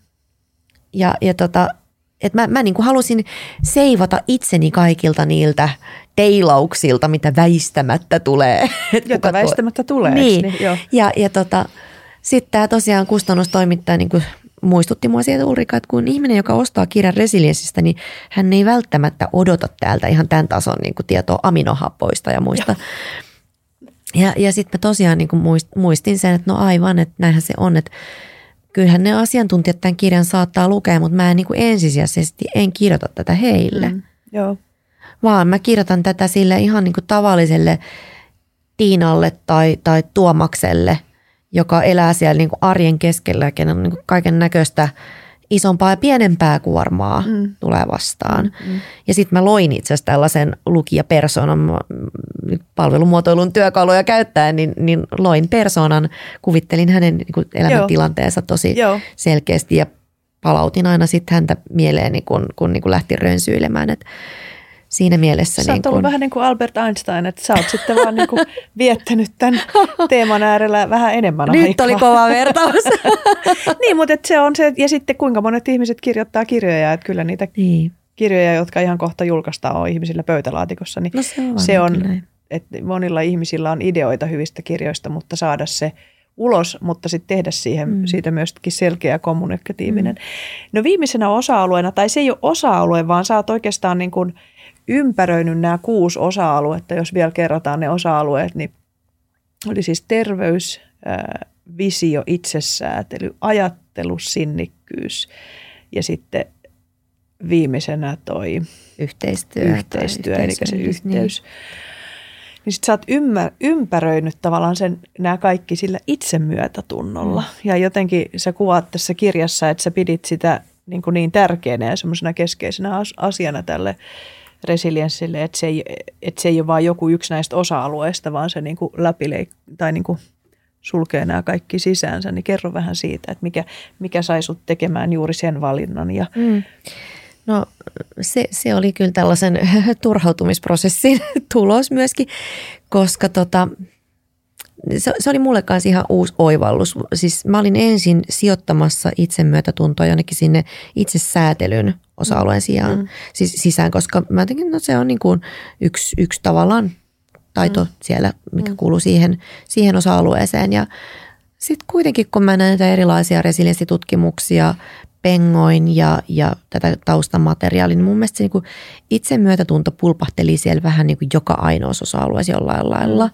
Ja että mä niinku halusin seivata itseni kaikilta niiltä teilauksilta, mitä väistämättä tulee. Jota väistämättä tulee. Niin. Ja sitten tämä tosiaan kustannustoimittaja niinku muistutti mua siitä, Ulrika, että kun ihminen, joka ostaa kirjan resilienssistä, niin hän ei välttämättä odota täältä ihan tämän tason niinku tietoa aminohappoista ja muista. Ja sitten mä tosiaan niinku muistin sen, että no aivan, että näinhän se on, että kyllähän ne asiantuntijat tämän kirjan saattaa lukea, mutta mä en niinku ensisijaisesti en kirjoita tätä heille. Joo. Vaan mä kirjoitan tätä sille ihan niinku tavalliselle Tiinalle tai Tuomakselle, joka elää siellä niinku arjen keskellä ja kenen niinku kaiken näköistä isompaa ja pienempää kuormaa tulee vastaan. Ja sitten mä loin itse asiassa tällaisen lukijapersonan, palvelumuotoilun työkaluja käyttäen, niin loin persoonan, kuvittelin hänen niin elämäntilanteensa tosi selkeästi ja palautin aina sitten häntä mieleeni, kun niin lähti rönsyilemään, että siinä mielessä. Sä oot ollut vähän niin kuin Albert Einstein, että sä oot sitten vaan niin kuin viettänyt tämän teeman äärellä vähän enemmän aikaa. Nyt oli kova vertaus. Niin, mutta se on se, ja sitten kuinka monet ihmiset kirjoittaa kirjoja, että kyllä niitä kirjoja, jotka ihan kohta julkaistaan, on ihmisillä pöytälaatikossa. Niin no se on että monilla ihmisillä on ideoita hyvistä kirjoista, mutta saada se ulos, mutta sitten tehdä siitä myöskin selkeä ja kommunikatiivinen. No viimeisenä osa-alueena, tai se ei ole osa-alue, vaan sä oot oikeastaan niin kuin ympäröinyt nämä 6 osa-aluetta, jos vielä kerrataan ne osa-alueet, niin oli siis terveys, visio, itsesäätely, ajattelu, sinnikkyys ja sitten viimeisenä toi yhteistyö eli se yhteys. Niin sit sä oot ympäröinyt tavallaan nämä kaikki sillä itsemyötätunnolla. Ja jotenkin sä kuvaat tässä kirjassa, että sä pidit sitä niin tärkeänä ja semmoisena keskeisenä asiana tälle resilienssille, että se ei ole vain joku yksi näistä osa-alueista, vaan se niin kuin tai niin kuin sulkee nämä kaikki sisäänsä. Niin kerro vähän siitä, että mikä sai sut tekemään juuri sen valinnan. Ja No se oli kyllä tällaisen turhautumisprosessin tulos myöskin, koska se oli mulle kanssa ihan uusi oivallus. Siis mä olin ensin sijoittamassa itsemyötätuntoa jonnekin sinne itsesäätelyn osa-alueen sisään, koska mä jotenkin, se on niin kuin yksi tavallaan taito siellä, mikä kuuluu siihen osa-alueeseen. Ja sitten kuitenkin, kun mä näin näitä erilaisia resilienssitutkimuksia, pengoin ja tätä taustamateriaalia, niin mun mielestä se niin kuin itsemyötätunto pulpahteli siellä vähän niin kuin joka ainoassa osa-alueessa jollain lailla.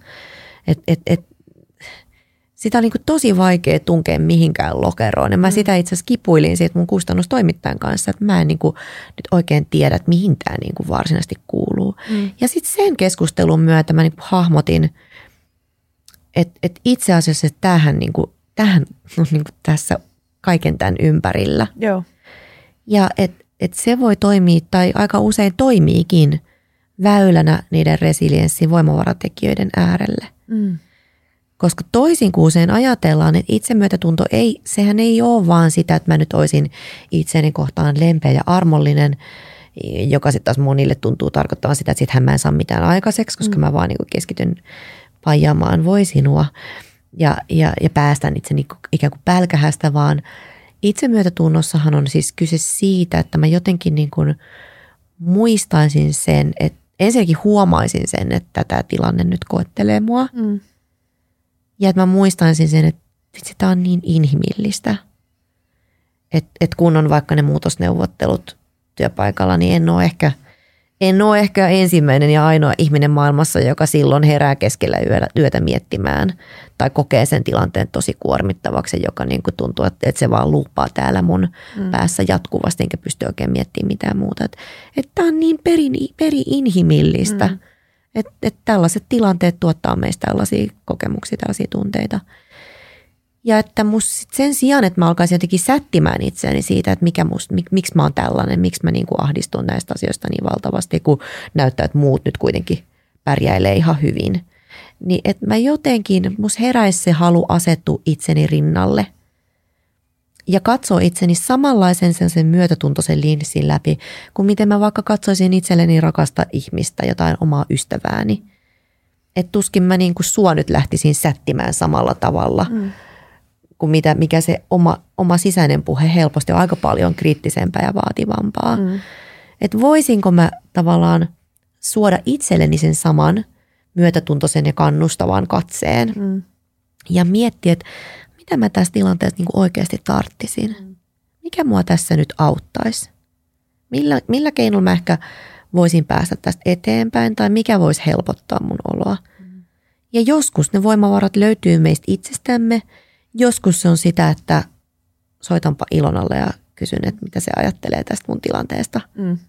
Sitä on niin kuin tosi vaikea tunkea mihinkään lokeroon. Ja mä sitä itse asiassa kipuilin siitä mun kustannustoimittajan kanssa, että mä en niin kuin nyt oikein tiedä, että mihin tämä niin kuin varsinaisesti kuuluu. Ja sitten sen keskustelun myötä mä niin kuin hahmotin, että itse asiassa tämähän on niin kuin tässä kaiken tämän ympärillä. Joo. Ja että se voi toimia tai aika usein toimiikin väylänä niiden resilienssin voimavaratekijöiden äärelle. Koska toisin kuin usein ajatellaan, että itsemyötätunto sehän ei ole vaan sitä, että mä nyt olisin itseni kohtaan lempeä ja armollinen, joka sitten taas monille tuntuu tarkoittavan sitä, että sittenhän mä en saa mitään aikaiseksi, koska mä vaan niin kuin keskityn paijaamaan voi sinua ja päästän itseni ikään kuin pälkähästä, vaan itsemyötätunnossahan on siis kyse siitä, että mä jotenkin niin kuin muistaisin sen, että ensinnäkin huomaisin sen, että tämä tilanne nyt koettelee mua. Ja että mä muistaisin sen, että tämä on niin inhimillistä. Että kun on vaikka ne muutosneuvottelut työpaikalla, niin en ole ehkä ensimmäinen ja ainoa ihminen maailmassa, joka silloin herää keskellä yötä miettimään tai kokee sen tilanteen tosi kuormittavaksi, joka niin kuin tuntuu, että se vaan luuppaa täällä mun päässä jatkuvasti, enkä pysty oikein miettimään mitään muuta. Että tämä on niin peri-inhimillistä, että tällaiset tilanteet tuottaa meistä tällaisia kokemuksia, tällaisia tunteita. Ja että sen sijaan, että mä alkaisin jotenkin sättimään itseäni siitä, että miksi mä oon tällainen, miksi mä niin kuin ahdistun näistä asioista niin valtavasti, kun näyttää, että muut nyt kuitenkin pärjäilee ihan hyvin. Niin että mä jotenkin, musta heräisi se halu asettua itseni rinnalle. ja katsoo itseni samanlaisen sen myötätuntoisen linssin läpi, kuin miten mä vaikka katsoisin itselleni rakasta ihmistä, jotain omaa ystävääni. Että tuskin mä niin kuin sua nyt lähtisin sättimään samalla tavalla, kuin mikä se oma sisäinen puhe helposti on aika paljon kriittisempää ja vaativampaa. Että voisinko mä tavallaan suoda itselleni sen saman myötätuntoisen ja kannustavan katseen ja miettiä, että mitä mä tässä tilanteessa niin kuin oikeasti tarttisin. Mikä mua tässä nyt auttaisi? Millä keinolla mä ehkä voisin päästä tästä eteenpäin tai mikä voisi helpottaa mun oloa. Ja joskus ne voimavarat löytyy meistä itsestämme. Joskus se on sitä, että soitanpa Ilonalle ja kysyn, että mitä se ajattelee tästä mun tilanteesta.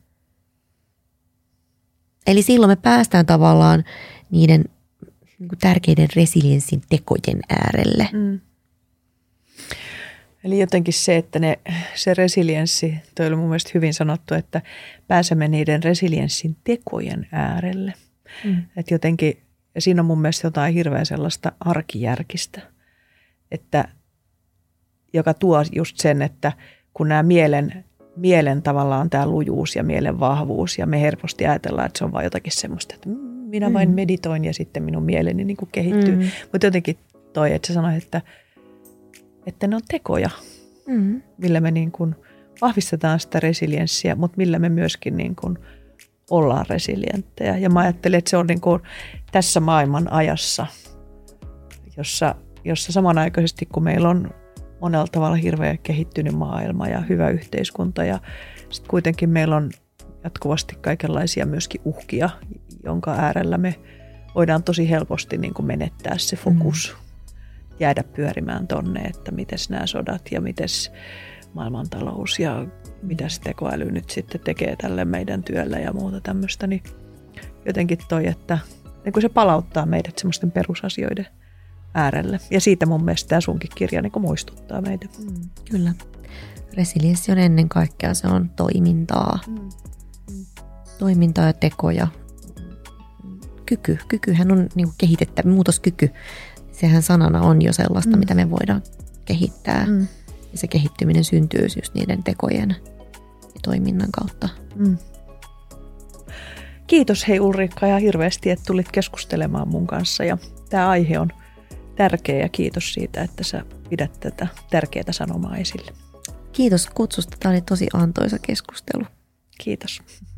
Eli silloin me päästään tavallaan niiden niin kuin tärkeiden resilienssin tekojen äärelle. Eli jotenkin se, että se resilienssi, toi oli mun mielestä hyvin sanottu, että pääsemme niiden resilienssin tekojen äärelle. Että jotenkin, ja siinä on mun mielestä jotain hirveän sellaista arkijärkistä, että joka tuo just sen, että kun nämä mielen tavallaan tämä lujuus ja mielen vahvuus ja me helposti ajatellaan, että se on vain jotakin semmoista, että minä vain meditoin ja sitten minun mieleni niin kuin kehittyy. Mutta jotenkin toi, että sä sanoit, että ne on tekoja, millä me niin kuin vahvistetaan sitä resilienssiä, mutta millä me myöskin niin kuin ollaan resilienttejä. Ja mä ajattelin, että se on niin kuin tässä maailman ajassa, jossa samanaikaisesti kun meillä on monella tavalla hirveän kehittynyt maailma ja hyvä yhteiskunta ja sitten kuitenkin meillä on jatkuvasti kaikenlaisia myöskin uhkia, jonka äärellä me voidaan tosi helposti niin kuin menettää se fokus, jäädä pyörimään tonne, että mites nämä sodat ja mites maailmantalous ja mitä se tekoäly nyt sitten tekee tälle meidän työllä ja muuta tämmöistä, niin jotenkin toi, että niin kuin se palauttaa meidät semmoisten perusasioiden äärelle. Ja siitä mun mielestä tämä sunkin kirja niin kuin muistuttaa meitä. Kyllä. Resilienssi on ennen kaikkea, se on toimintaa. Toimintaa ja tekoja. Kykyhän on niin kuin kehitettävä, muutoskyky. Sehän sanana on jo sellaista, mitä me voidaan kehittää. Ja se kehittyminen syntyy just niiden tekojen ja toiminnan kautta. Kiitos hei Ulrikka ja hirveästi, että tulit keskustelemaan mun kanssa. Ja tämä aihe on tärkeä ja kiitos siitä, että sä pidät tätä tärkeää sanomaa esille. Kiitos kutsusta. Tämä oli tosi antoisa keskustelu. Kiitos.